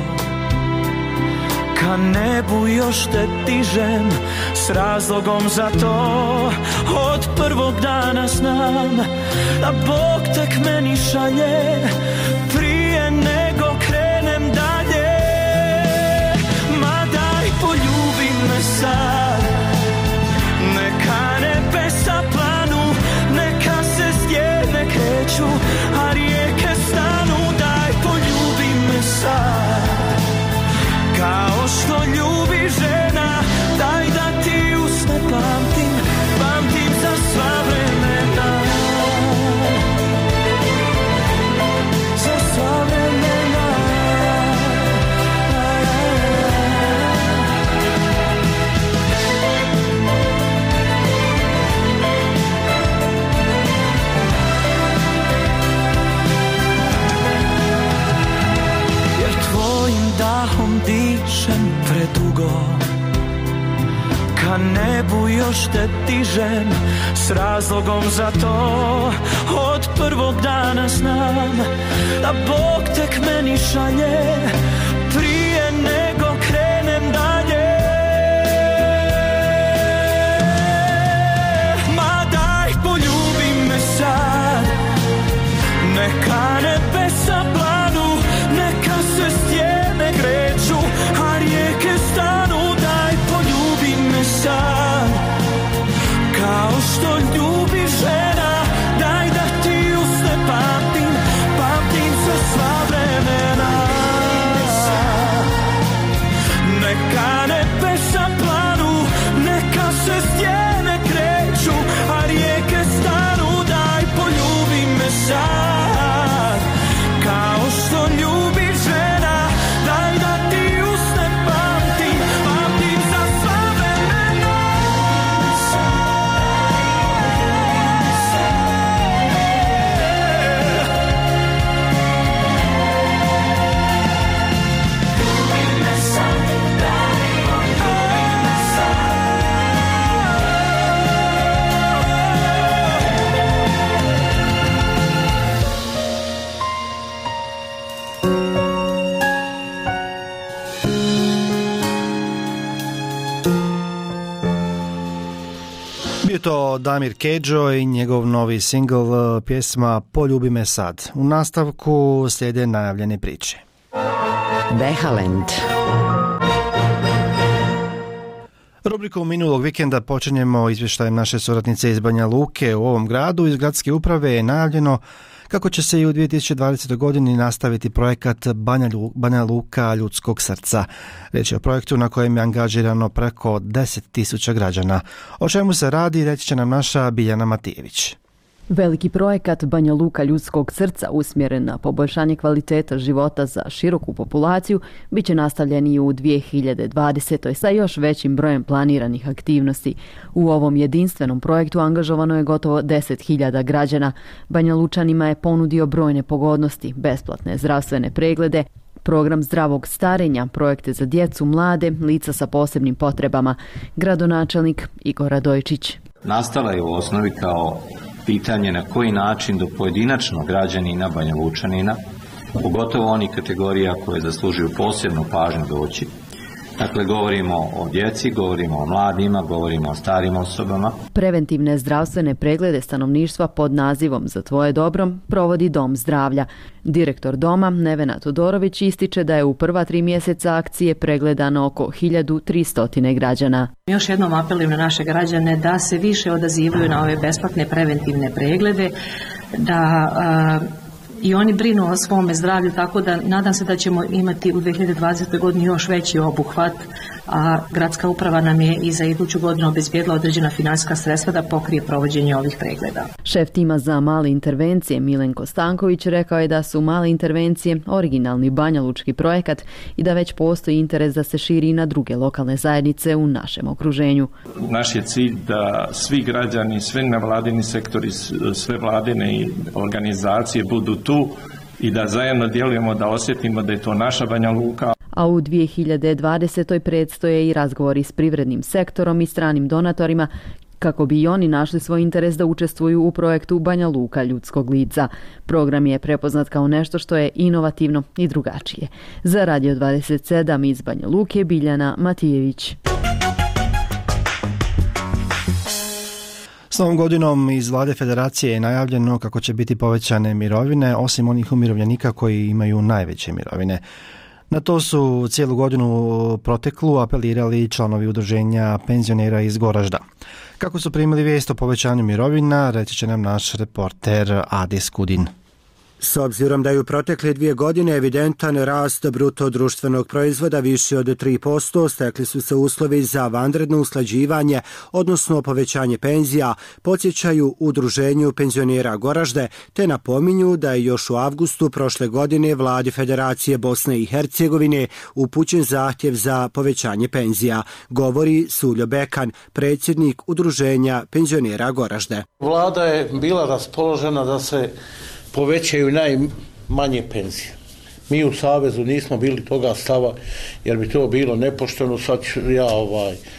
ka nebu još te dižem s razlogom za to. Od prvog dana znam da Bog tek meni šalje prije nego krenem dalje. Ma daj poljubi me sad, ka nebu još te dižem, s razlogom za to. Od prvog dana znam da Bog tek meni šalje prije nego krenem dalje. Ma daj poljubi me sad, neka nebesa planu, neka se stijene kreću, a rijeke stanu. Daj poljubi me sad, kao što ljubi žena. Daj da ti usne pamtim, pamtim za sva vremena. Neka nebesa planu, neka se stijene kreću, a rijeke stanu. Daj poljubi me sad, kao što ljubi žena. Daj da ti usne pamtim, pamtim za sva vremena.
Bio to Damir Kedžo i njegov novi singl pjesma Poljubi me sad. U nastavku slijede najavljene priče.
Vehalend.
Rubriku minulog vikenda počinjemo izvještajem naše suradnice iz Banja Luke. U ovom gradu iz gradske uprave je najavljeno kako će se i u dvije tisuće dvadesetoj. godini nastaviti projekat Banja, Banja Luka ljudskog srca. Riječ je o projektu na kojem je angažirano preko deset tisuća građana. O čemu se radi, reći će nam naša Biljana Matijević.
Veliki projekat Banja Luka ljudskog srca usmjeren na poboljšanje kvaliteta života za široku populaciju bit će nastavljen i u dvije hiljade dvadesetoj. sa još većim brojem planiranih aktivnosti. U ovom jedinstvenom projektu angažovano je gotovo deset hiljada građana. Banja Lučanima je ponudio brojne pogodnosti, besplatne zdravstvene preglede, program zdravog starenja, projekte za djecu, mlade, lica sa posebnim potrebama. Gradonačelnik Igor Radojčić.
Nastala je u osnovi kao pitanje na koji način do pojedinačnog građanina, Banja Lučanina, pogotovo onih kategorija koje zaslužuju posebnu pažnju doći. Dakle, govorimo o djeci, govorimo o mladima, govorimo o starim osobama.
Preventivne zdravstvene preglede stanovništva pod nazivom Za tvoje dobro provodi Dom zdravlja. Direktor doma Nevena Todorović ističe da je u prva tri mjeseca akcije pregledano oko hiljadu tristo građana.
Još jednom apelujem na naše građane da se više odazivaju na ove besplatne preventivne preglede, da a, i oni brinu o svome zdravlju, tako da nadam se da ćemo imati u dvije hiljade dvadesetoj. godini još veći obuhvat, a gradska uprava nam je i za iduću godinu obezbijedila određena financijska sredstva da pokrije provođenje ovih pregleda.
Šef tima za male intervencije Milenko Stanković rekao je da su male intervencije originalni banjalučki projekat i da već postoji interes da se širi na druge lokalne zajednice u našem okruženju.
Naš je cilj da svi građani, sve nevladini sektori, sve vladine organizacije budu tu i da zajedno djelujemo, da osjetimo da je to naša Banja Luka.
A u dvije hiljade dvadesetoj. predstoje i razgovori s privrednim sektorom i stranim donatorima kako bi i oni našli svoj interes da učestvuju u projektu Banja Luka ljudskog lica. Program je prepoznat kao nešto što je inovativno i drugačije. Za Radio dvadeset sedam iz Banja Luke, Biljana Matijević.
S novom godinom iz vlade federacije je najavljeno kako će biti povećane mirovine, osim onih umirovljenika koji imaju najveće mirovine. Na to su cijelu godinu proteklu apelirali članovi udruženja penzionera iz Goražda. Kako su primili vijest o povećanju mirovina, reći će nam naš reporter Adis Kudin.
S obzirom da je u protekle dvije godine evidentan rast bruto društvenog proizvoda više od tri posto, stekli su se uslovi za vanredno usklađivanje, odnosno povećanje penzija, podsjećaju udruženju penzionera Goražde, te napominju da je još u avgustu prošle godine vladi Federacije Bosne i Hercegovine upućen zahtjev za povećanje penzija, govori Suljo Bekan, predsjednik udruženja penzionera Goražde.
Vlada je bila raspoložena da se povećaju najmanje penzije. Mi u Savezu nismo bili toga stava jer bi to bilo nepošteno. Sad ću ja ovaj,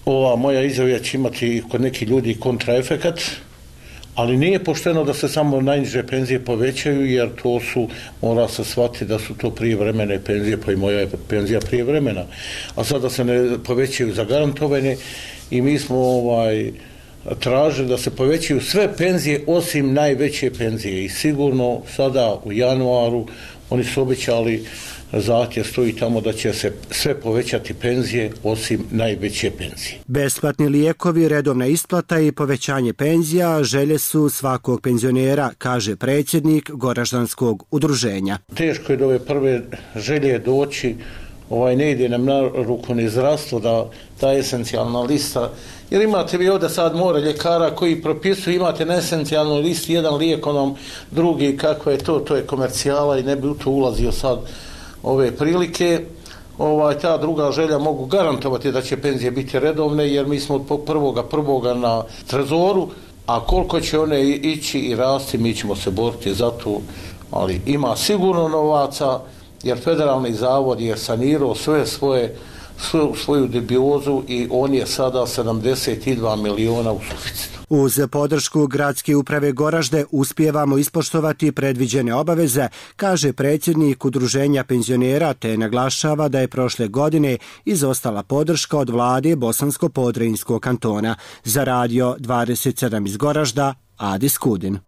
ova moja izjava će imati kod nekih ljudi kontraefekat, ali nije pošteno da se samo najniže penzije povećaju, jer to su, mora se shvatiti da su to prijevremene penzije, pa i moja je penzija prijevremena. A sada se ne povećaju zagarantovane i mi smo ovaj, tražili da se povećaju sve penzije osim najveće penzije. I sigurno sada u januaru oni su obećali, zahtjev stoji tamo da će se sve povećati penzije osim najveće penzije.
Besplatni lijekovi, redovna isplata i povećanje penzija želje su svakog penzionera, kaže predsjednik Goraždanskog udruženja.
Teško je do ove prve želje doći, ovaj, ne ide nam na ruku ni zdravstvo da ta esencijalna lista, jer imate vi ovdje sad more ljekara koji propisuju, imate na esencijalnoj listi jedan lijek, onom drugi, kako je to, to je komercijala i ne bi u to ulazio sad ove prilike. Ovaj, ta druga želja mogu garantovati da će penzije biti redovne, jer mi smo od prvoga prvoga na trezoru, a koliko će one ići i rasti, mi ćemo se boriti za to, ali ima sigurno novaca, jer federalni zavod je sanirao sve svoje, svoju, svoju dubiozu i on je sada sedamdeset dva miliona u suficitu.
Uz podršku gradske uprave Goražde uspijevamo ispoštovati predviđene obaveze, kaže predsjednik udruženja penzionera, te naglašava da je prošle godine izostala podrška od vlade Bosansko-Podrinjskog kantona. Za radio dvadeset sedam iz Goražda, Adi Skudin.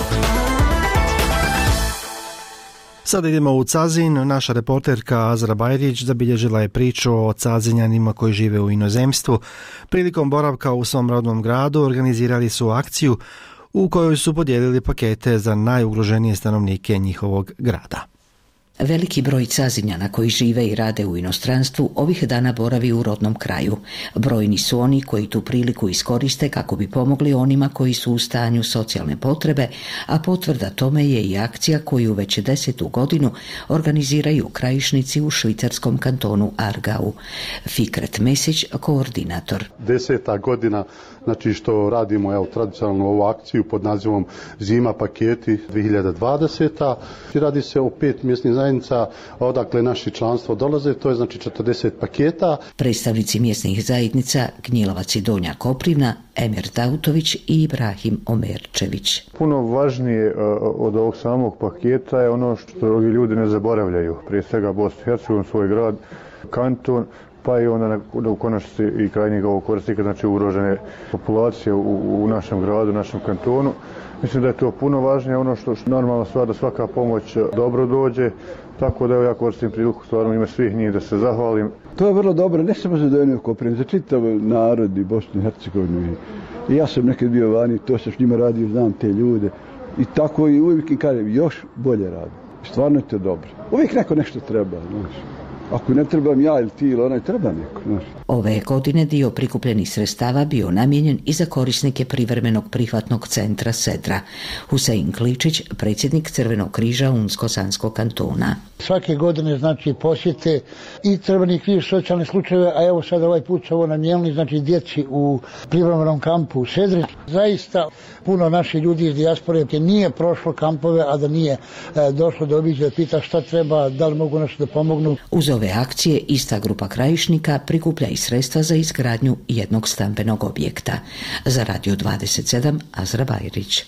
Sada idemo u Cazin. Naša reporterka Azra Bajrić zabilježila je priču o Cazinjanima koji žive u inozemstvu. Prilikom boravka u svom rodnom gradu organizirali su akciju u kojoj su podijelili pakete za najugroženije stanovnike njihovog grada.
Veliki broj Cazinjana koji žive i rade u inostranstvu ovih dana boravi u rodnom kraju. Brojni su oni koji tu priliku iskoriste kako bi pomogli onima koji su u stanju socijalne potrebe, a potvrda tome je i akcija koju već desetu godinu organiziraju krajišnici u švicarskom kantonu Aargau. Fikret Mesić, koordinator.
Deseta godina znači što radimo evo, tradicionalnu ovu akciju pod nazivom Zima paketi dvije hiljade dvadeseta. Radi se o pet mjesnih zajednica odakle naši članstvo dolaze, to je znači četrdeset paketa.
Predstavnici mjesnih zajednica Gnjilovac i Donja Koprivna, Emir Dautović i Ibrahim Omerčević.
Puno važnije od ovog samog paketa je ono što ovi ljudi ne zaboravljaju. Prije svega Bosnu i Hercegovinu, svoj grad, kanton, pa i onda na, u konačnici i krajnjeg ovog korisnika, znači ugrožene populacije u, u našem gradu, u našem kantonu. Mislim da je to puno važnije, ono što, što normalna stvar da svaka pomoć dobro dođe, tako da evo ja koristim priliku stvarno ime svih njih da se zahvalim.
To je vrlo dobro, ne samo za Donju Koprivnu, za čitav narod i Bosnu i Hercegovinu. I ja sam nekad bio vani, to sam s njima radio, znam te ljude. I tako i uvijek im kažem, još bolje radi. Stvarno je to dobro. Uvijek neko nešto treba, znaš. Ako ne trebam ja ili ti ili onaj, treba neko. Znaš.
Ove godine dio prikupljenih sredstava bio namijenjen i za korisnike privremenog prihvatnog centra Sedra. Husein Kličić, predsjednik Crvenog križa Unsko-Sanskog kantona.
Svake godine znači posjete i Crveni križ socijalne slučajeve, a evo sad ovaj put su ovo namijenili znači djeci u privremenom kampu u Sedri. Zaista puno naših ljudi iz dijaspore nije prošlo kampove, a da nije e, došlo do obiđa, pita šta treba, da li mogu nešto da pomognu.
Uz ove akcije ista grupa krajišnika prikuplja i sredstva za izgradnju jednog stambenog objekta. Za radio dvadeset sedam, Azra Bajrić.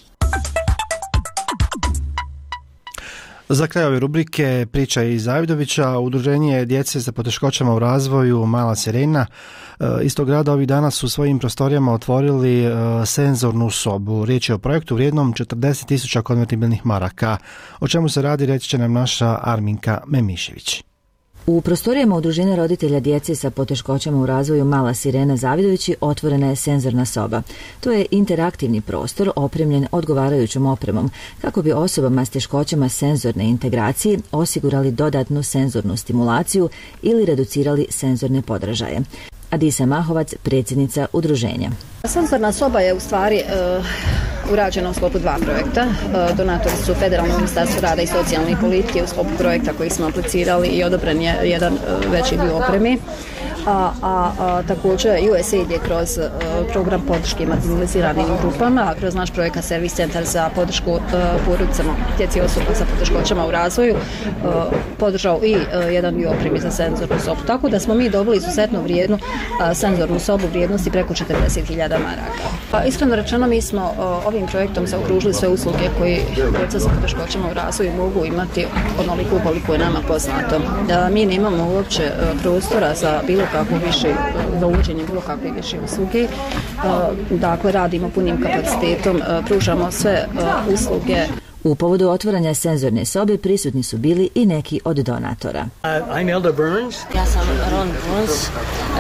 Za kraj ove rubrike priča iz Zavidovića, udruženje djece sa poteškoćama u razvoju Mala Sirena iz tog grada ovih dana su u svojim prostorijama otvorili senzornu sobu. Riječ je o projektu vrijednom četrdeset tisuća konvertibilnih maraka. O čemu se radi reći će nam naša Arminka Memišević.
U prostorijama udruženja roditelja djece sa poteškoćama u razvoju Mala Sirena Zavidovići otvorena je senzorna soba. To je interaktivni prostor opremljen odgovarajućom opremom kako bi osobama s teškoćama senzorne integracije osigurali dodatnu senzornu stimulaciju ili reducirali senzorne podražaje. Adisa Mahovac, predsjednica udruženja.
Senzorna soba je u stvari uh, urađena u sklopu dva projekta. Uh, donatori su Federalno ministarstvo rada i socijalne politike u sklopu projekta koji smo aplicirali i odobren je jedan uh, veći dio opremi. a, a, a također U S A I D je kroz a, program podrške marginaliziranim grupama, kroz naš projekat Servis centar za podršku a, porodicama, djeci i osoba sa poteškoćama u razvoju, a, podržao i a, jedan dio opremi za senzornu sobu. Tako da smo mi dobili izuzetno vrijednu a, senzornu sobu vrijednosti preko četrdeset hiljada maraka. Pa, iskreno rečeno, mi smo a, ovim projektom zaokružili sve usluge koje djeca sa poteškoćama u razvoju mogu imati onoliko koliko je nama poznato. A, mi nemamo uopće a, prostora za bilo kako više, za uvođenje bilo kakve više usluge. A, dakle, radimo punim kapacitetom, a, pružamo sve a, usluge.
U povodu otvaranja senzorne sobe prisutni su bili i neki od donatora.
Uh, I'm Elder Burns.
Ja sam Ron Burns, uh,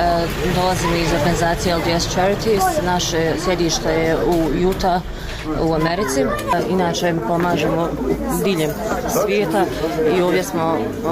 dolazim iz organizacije L D S Charities. Naše sjedište je u Utah u Americi. Uh, inače pomažemo diljem svijeta i ovdje smo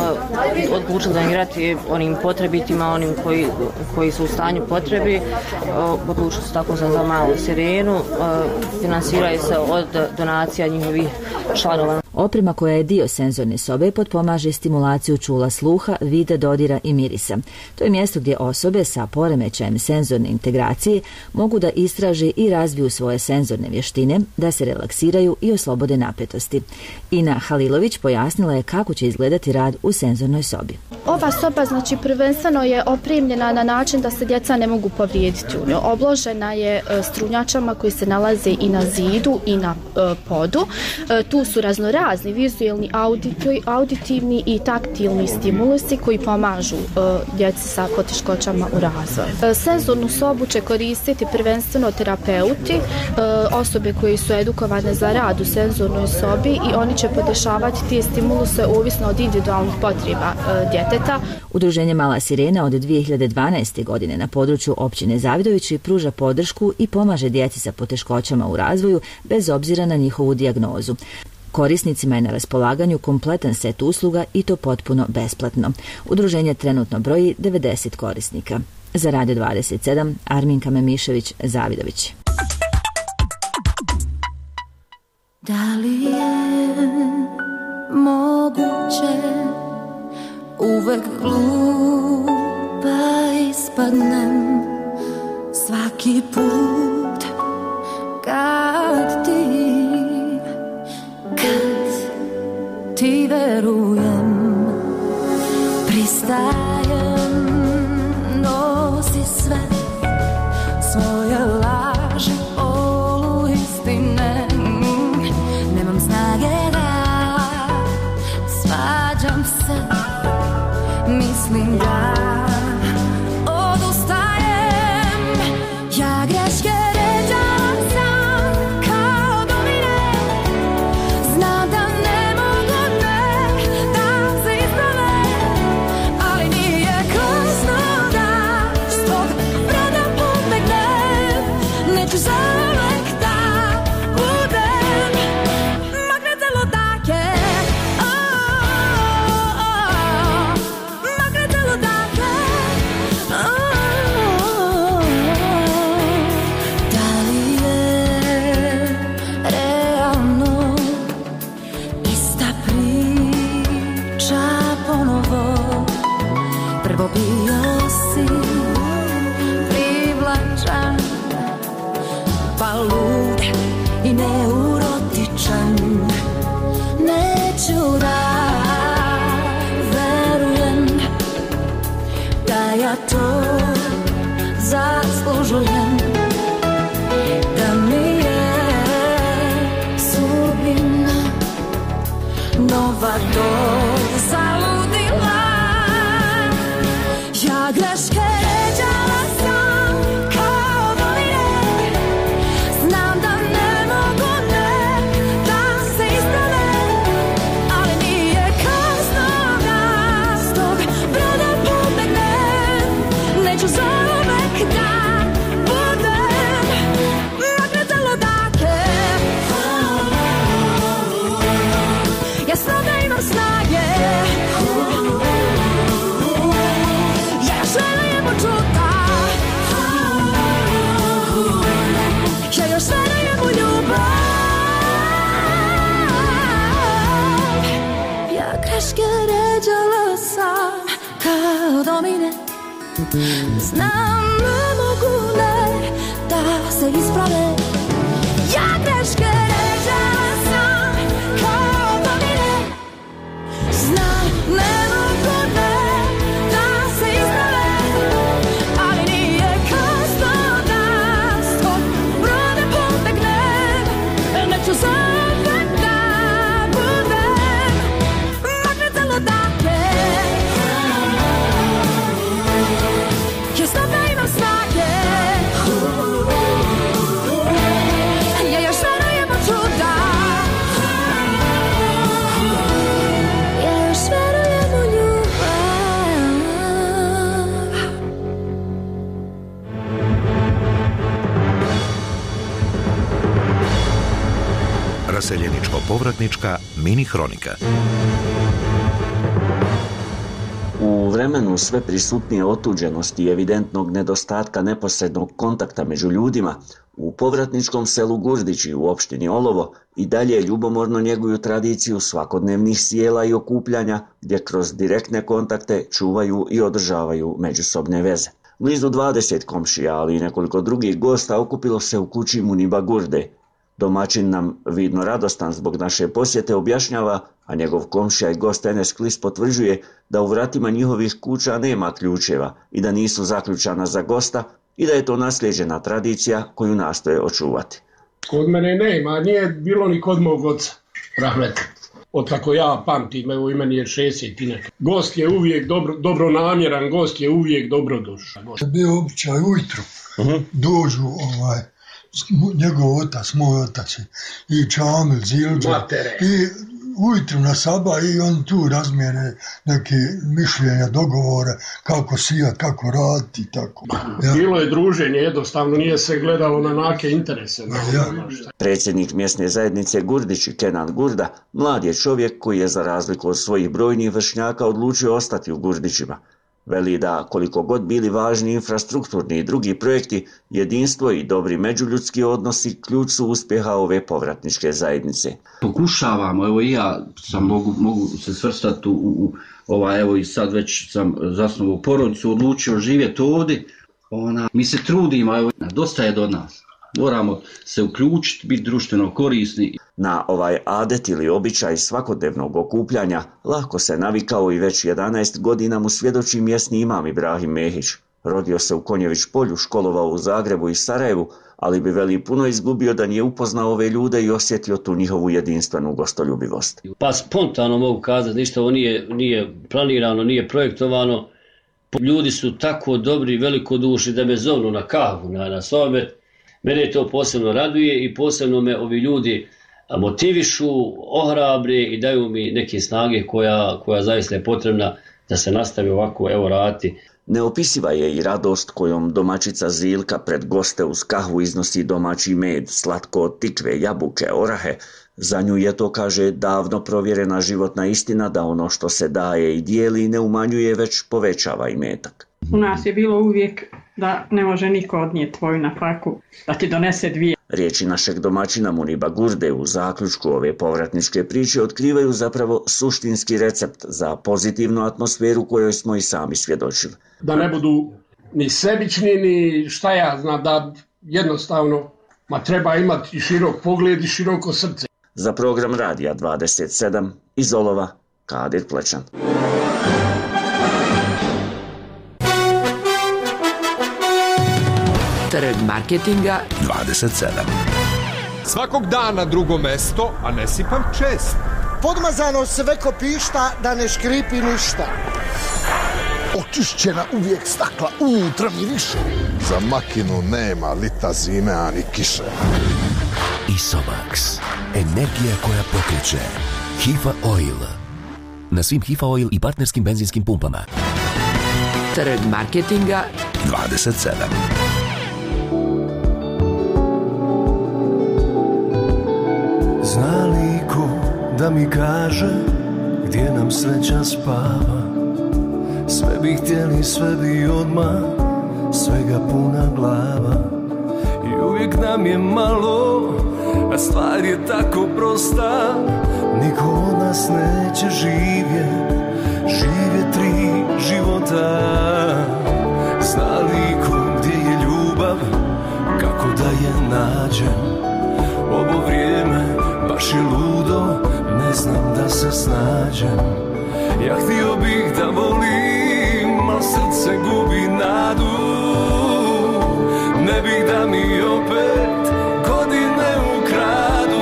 uh, odlučili da igrati onim potrebitima, onim koji, koji su u stanju potrebi. Uh, odlučili su tako za, za malu sirenu. Uh, finansiraju se od donacija njihovih članova.
Oprema koja je dio senzorne sobe potpomaže stimulaciju čula sluha, vida, dodira i mirisa. To je mjesto gdje osobe sa poremećajem senzorne integracije mogu da istraže i razviju svoje senzorne vještine, da se relaksiraju i oslobode napetosti. Ina Halilović pojasnila je kako će izgledati rad u senzornoj sobi.
Ova soba znači prvenstveno je opremljena na način da se djeca ne mogu povrijediti u njoj. Obložena je strunjačama koji se nalaze i na zidu i na podu. Tu su raznorazni razni vizualni, auditivni i taktilni stimulusi koji pomažu uh, djeci sa poteškoćama u razvoju. Uh, senzornu sobu će koristiti prvenstveno terapeuti, uh, osobe koji su edukovane za rad u senzornoj sobi i oni će podešavati te stimuluse ovisno od individualnih potreba uh, djeteta.
Udruženje Mala sirena od dvije hiljade dvanaeste. godine na području općine Zavidovići pruža podršku i pomaže djeci sa poteškoćama u razvoju bez obzira na njihovu dijagnozu. Korisnicima je na raspolaganju kompletan set usluga i to potpuno besplatno. Udruženje trenutno broji devedeset korisnika. Za Radio dvadeset sedam, Arminka Memišević, Zavidović.
Da li je moguće uvek glupa ispadnem svaki put kad ti kad ti verujem pristajem nosi sve svoje laži olu istine nemam snage da svađam se mislim da odustajem ja greške ređala sam kao domine znam da ne mogu ne da se isprave ali nije kasno da svog brada pobegnem neću zauvek da budem makne celo dake makne celo dake da li je realno ista priča ponovo prvo bio si privlačan pa lud i neurotičan neću da verujem da ja to zaslužujem da mi je sudbina nova doza ludila ja greške ređala sam kao doline znam da ne mogu ne da se isprave ali nije kasno da s tog broda pobegnem neću zauvek da budem makne celo dake ja znam da imam snage Znam, ne mogu ne da se isprave. Ja greške ređala sam kao planine. Znam, ne mogu ne da se isprave, ali nije kasno da s tog broda pobegnem. Neću zapet da budem makne celo dake, jer znam da imam snage. Ja još verujem u čuda, ja još verujem u ljubav.
Raseljeničko-povratnička mini hronika.
U vremenu sve prisutnije otuđenosti i evidentnog nedostatka neposrednog kontakta među ljudima, u povratničkom selu Gurdići u opštini Olovo i dalje ljubomorno njeguju tradiciju svakodnevnih sjela i okupljanja gdje kroz direktne kontakte čuvaju i održavaju međusobne veze. Blizu dvadeset komšija, ali i nekoliko drugih gosta okupilo se u kući Muniba Gurde. Domaćin nam, vidno radostan zbog naše posjete, objašnjava, a njegov komšija i gost Enes Klis potvrđuje da u vratima njihovih kuća nema ključeva i da nisu zaključana za gosta i da je to naslijeđena tradicija koju nastoje očuvati.
Kod mene nema, nije bilo ni kod mog oca, rahmeta. Od kako ja pamtim, evo i meni je šezdeset i neka. Gost je uvijek dobro, dobronamjeran, gost je uvijek dobrodošao.
Bio običaj ujutru, uh-huh. dođu ovaj, njegov otac, moj otac i Čamil, Zilđa i ujutru na sabah i on tu razmjene neke mišljenja, dogovore, kako sijat, kako raditi i tako.
Ja. Bilo je druženje, jednostavno nije se gledalo na nake interese.
Ja.
Predsjednik mjesne zajednice Gurdići, Kenan Gurda, mlad je čovjek koji je za razliku od svojih brojnih vršnjaka odlučio ostati u Gurdićima. Veli da koliko god bili važni infrastrukturni i drugi projekti, jedinstvo i dobri međuljudski odnosi ključ su uspjeha ove povratničke zajednice.
Pokušavamo, evo i ja sam mogu, mogu se svrstati u, u ovaj, evo i sad već sam zasnovao porodicu, odlučio živjeti ovdje. Ona, mi se trudimo, evo, dosta je do nas. Moramo se uključiti, biti društveno korisni.
Na ovaj adet ili običaj svakodnevnog okupljanja lako se navikao i već jedanaest godina mu svjedoči mjesni imam Ibrahim Mehić. Rodio se u Konjević polju, školovao u Zagrebu i Sarajevu, ali bi veli puno izgubio da nije upoznao ove ljude i osjetio tu njihovu jedinstvenu gostoljubivost.
Pa spontano mogu kazati, ništa ovo nije, nije planirano, nije projektovano. Ljudi su tako dobri, velikodušni da me zovnu na kavu, na, na sobe. Mene to posebno raduje i posebno me ovi ljudi motivišu, ohrabre i daju mi neke snage koja, koja zaista je potrebna da se nastavi ovako evo raditi.
Neopisiva je i radost kojom domaćica Zilka pred goste uz kahvu iznosi domaći med, slatko od tikve, jabuke, orahe. Za nju je to, kaže, davno provjerena životna istina da ono što se daje i dijeli ne umanjuje, već povećava imetak.
U nas je bilo uvijek da ne može niko odnijeti tvoju na faku, da ti donese dvije.
Riječi našeg domaćina Muniba Gurde u zaključku ove povratničke priče otkrivaju zapravo suštinski recept za pozitivnu atmosferu kojoj smo i sami svjedočili.
Da ne budu ni sebični, ni šta ja znam, da jednostavno ma treba imati širok pogled i široko srce.
Za program Radija dvadeset sedam iz Olova, Kadir Plečan.
Trg marketinga
dvadeset sedam.
Svakog dana drugo mesto, a ne sipam čest.
Podmazano sve ko pišta, da ne škripi ništa. Očišćena uvijek stakla, unutra miriše.
Za makinu nema lita zime, ani kiše.
Isomax. Energija koja pokreće. Hifa Oil. Na svim Hifa Oil i partnerskim benzinskim pumpama.
Trg marketinga
dvadeset sedam.
Zna li ko da mi kaže gdje nam sreća spava? Sve bi htjeli, sve bi odmah, svega puna glava. I uvijek nam je malo, a stvar je tako prosta. Niko od nas neće živjet, živjet tri života. Zna li ko gdje je ljubav, kako da je nađem? Ovo vrijeme baš je ludo, ne znam da se snađem. Ja htio bih da volim, a srce gubi nadu. Ne bih da mi opet godine ukradu.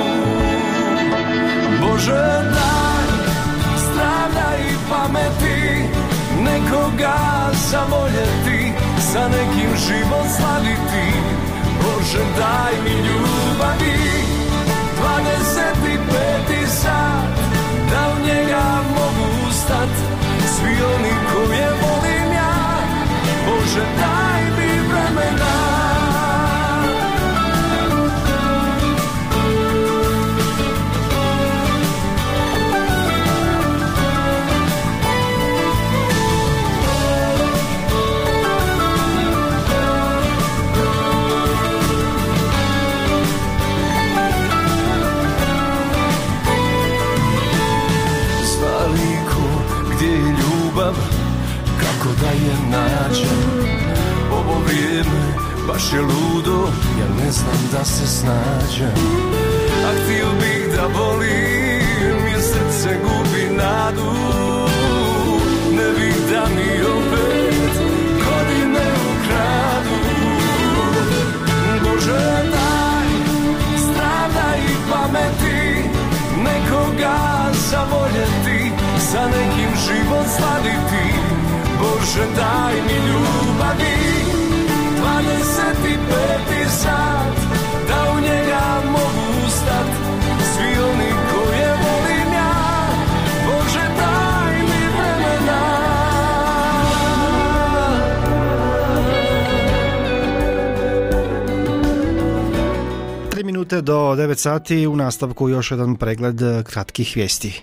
Bože daj zdravlja i pameti, nekoga zavoljeti, sa nekim život slaviti. Bože daj mi ljubavi, dvadeset peti sat, da u njega mogu ustat. Svi oni koje volim ja, Bože daj mi vremena. Kako da je nađem? Ovo vrijeme baš je ludo, ja ne znam da se snađem. A htio bih da volim, jer srce gubi nadu. Ne bih da mi opet godine ukradu. Bože daj zdravlja i pameti, nekoga zavoljeti, sa nekim život sladiti. Bože daj mi ljubavi, dvadeset peti sat, da u njega mogu ustat. Svi oni koje volim ja, Bože daj mi vremena.
Tri minute do devet sati, u nastavku još jedan pregled kratkih vijesti.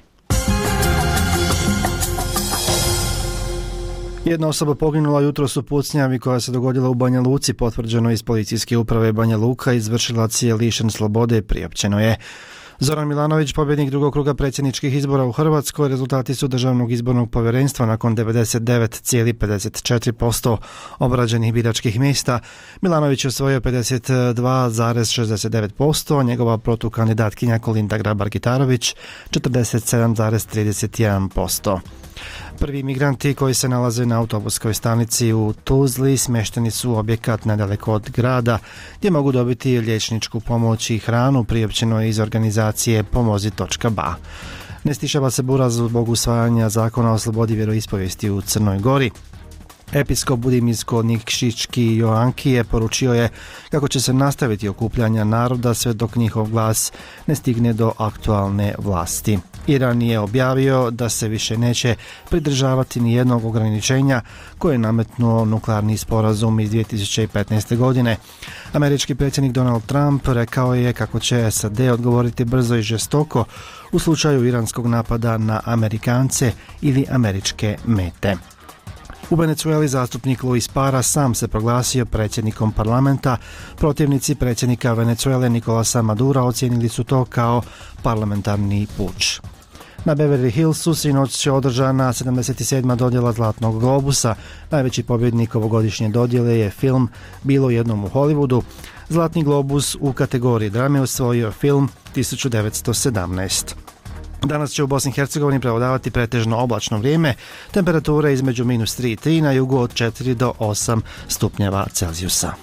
Jedna osoba poginula jutros u pucnjavi koja se dogodila u Banja Luci, potvrđeno iz policijske uprave Banja Luka, izvršilac je lišen slobode, priopćeno je. Zoran Milanović, pobjednik drugog kruga predsjedničkih izbora u Hrvatskoj, rezultati su Državnog izbornog povjerenstva nakon devedeset devet zarez pedeset četiri posto obrađenih biračkih mjesta. Milanović je osvojio pedeset dva zarez šezdeset devet posto, a njegova protukandidatkinja Kolinda Grabar-Kitarović četrdeset sedam zarez trideset jedan posto. Prvi migranti koji se nalaze na autobuskoj stanici u Tuzli smješteni su u objekat nedaleko od grada gdje mogu dobiti liječničku pomoć i hranu, priopćeno je iz organizacije pomozi točka ba. Ne stišava se bura zbog usvajanja zakona o slobodi vjeroispovijesti u Crnoj Gori. Episkop Budimirsko-Nikšićki Joankije poručio je kako će se nastaviti okupljanja naroda sve dok njihov glas ne stigne do aktualne vlasti. Iran je objavio da se više neće pridržavati ni jednog ograničenja koje je nametnuo nuklearni sporazum iz dvije tisuće petnaeste. godine. Američki predsjednik Donald Trump rekao je kako će es a de odgovoriti brzo i žestoko u slučaju iranskog napada na Amerikance ili američke mete. U Venezueli zastupnik Luis Parra sam se proglasio predsjednikom parlamenta. Protivnici predsjednika Venezuele Nicolasa Madura ocijenili su to kao parlamentarni puč. Na Beverly Hillsu sinoć je održana sedamdeset sedma dodjela Zlatnog globusa. Najveći pobjednik ovogodišnje dodjele je film Bilo jednom u Hollywoodu. Zlatni globus u kategoriji drame osvojio film tisuću devetsto sedamnaest. Danas će u Bosni i Hercegovini prevladavati pretežno oblačno vrijeme, temperature između minus tri i tri, na jugu od četiri do osam stupnjeva Celzijusa.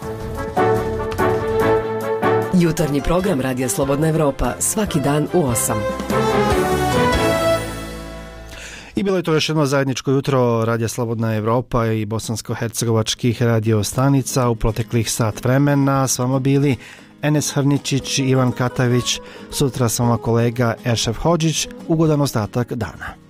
Jutarnji program Radija Slobodna Evropa, svaki dan u osam.
I bilo je to još jedno zajedničko jutro Radija Slobodna Evropa i bosansko-hercegovačkih radio stanica. U proteklih sat vremena s vama bili Enes Hrničić i Ivan Katavić, sutra s vama kolega Ešef Hodžić. Ugodan ostatak dana.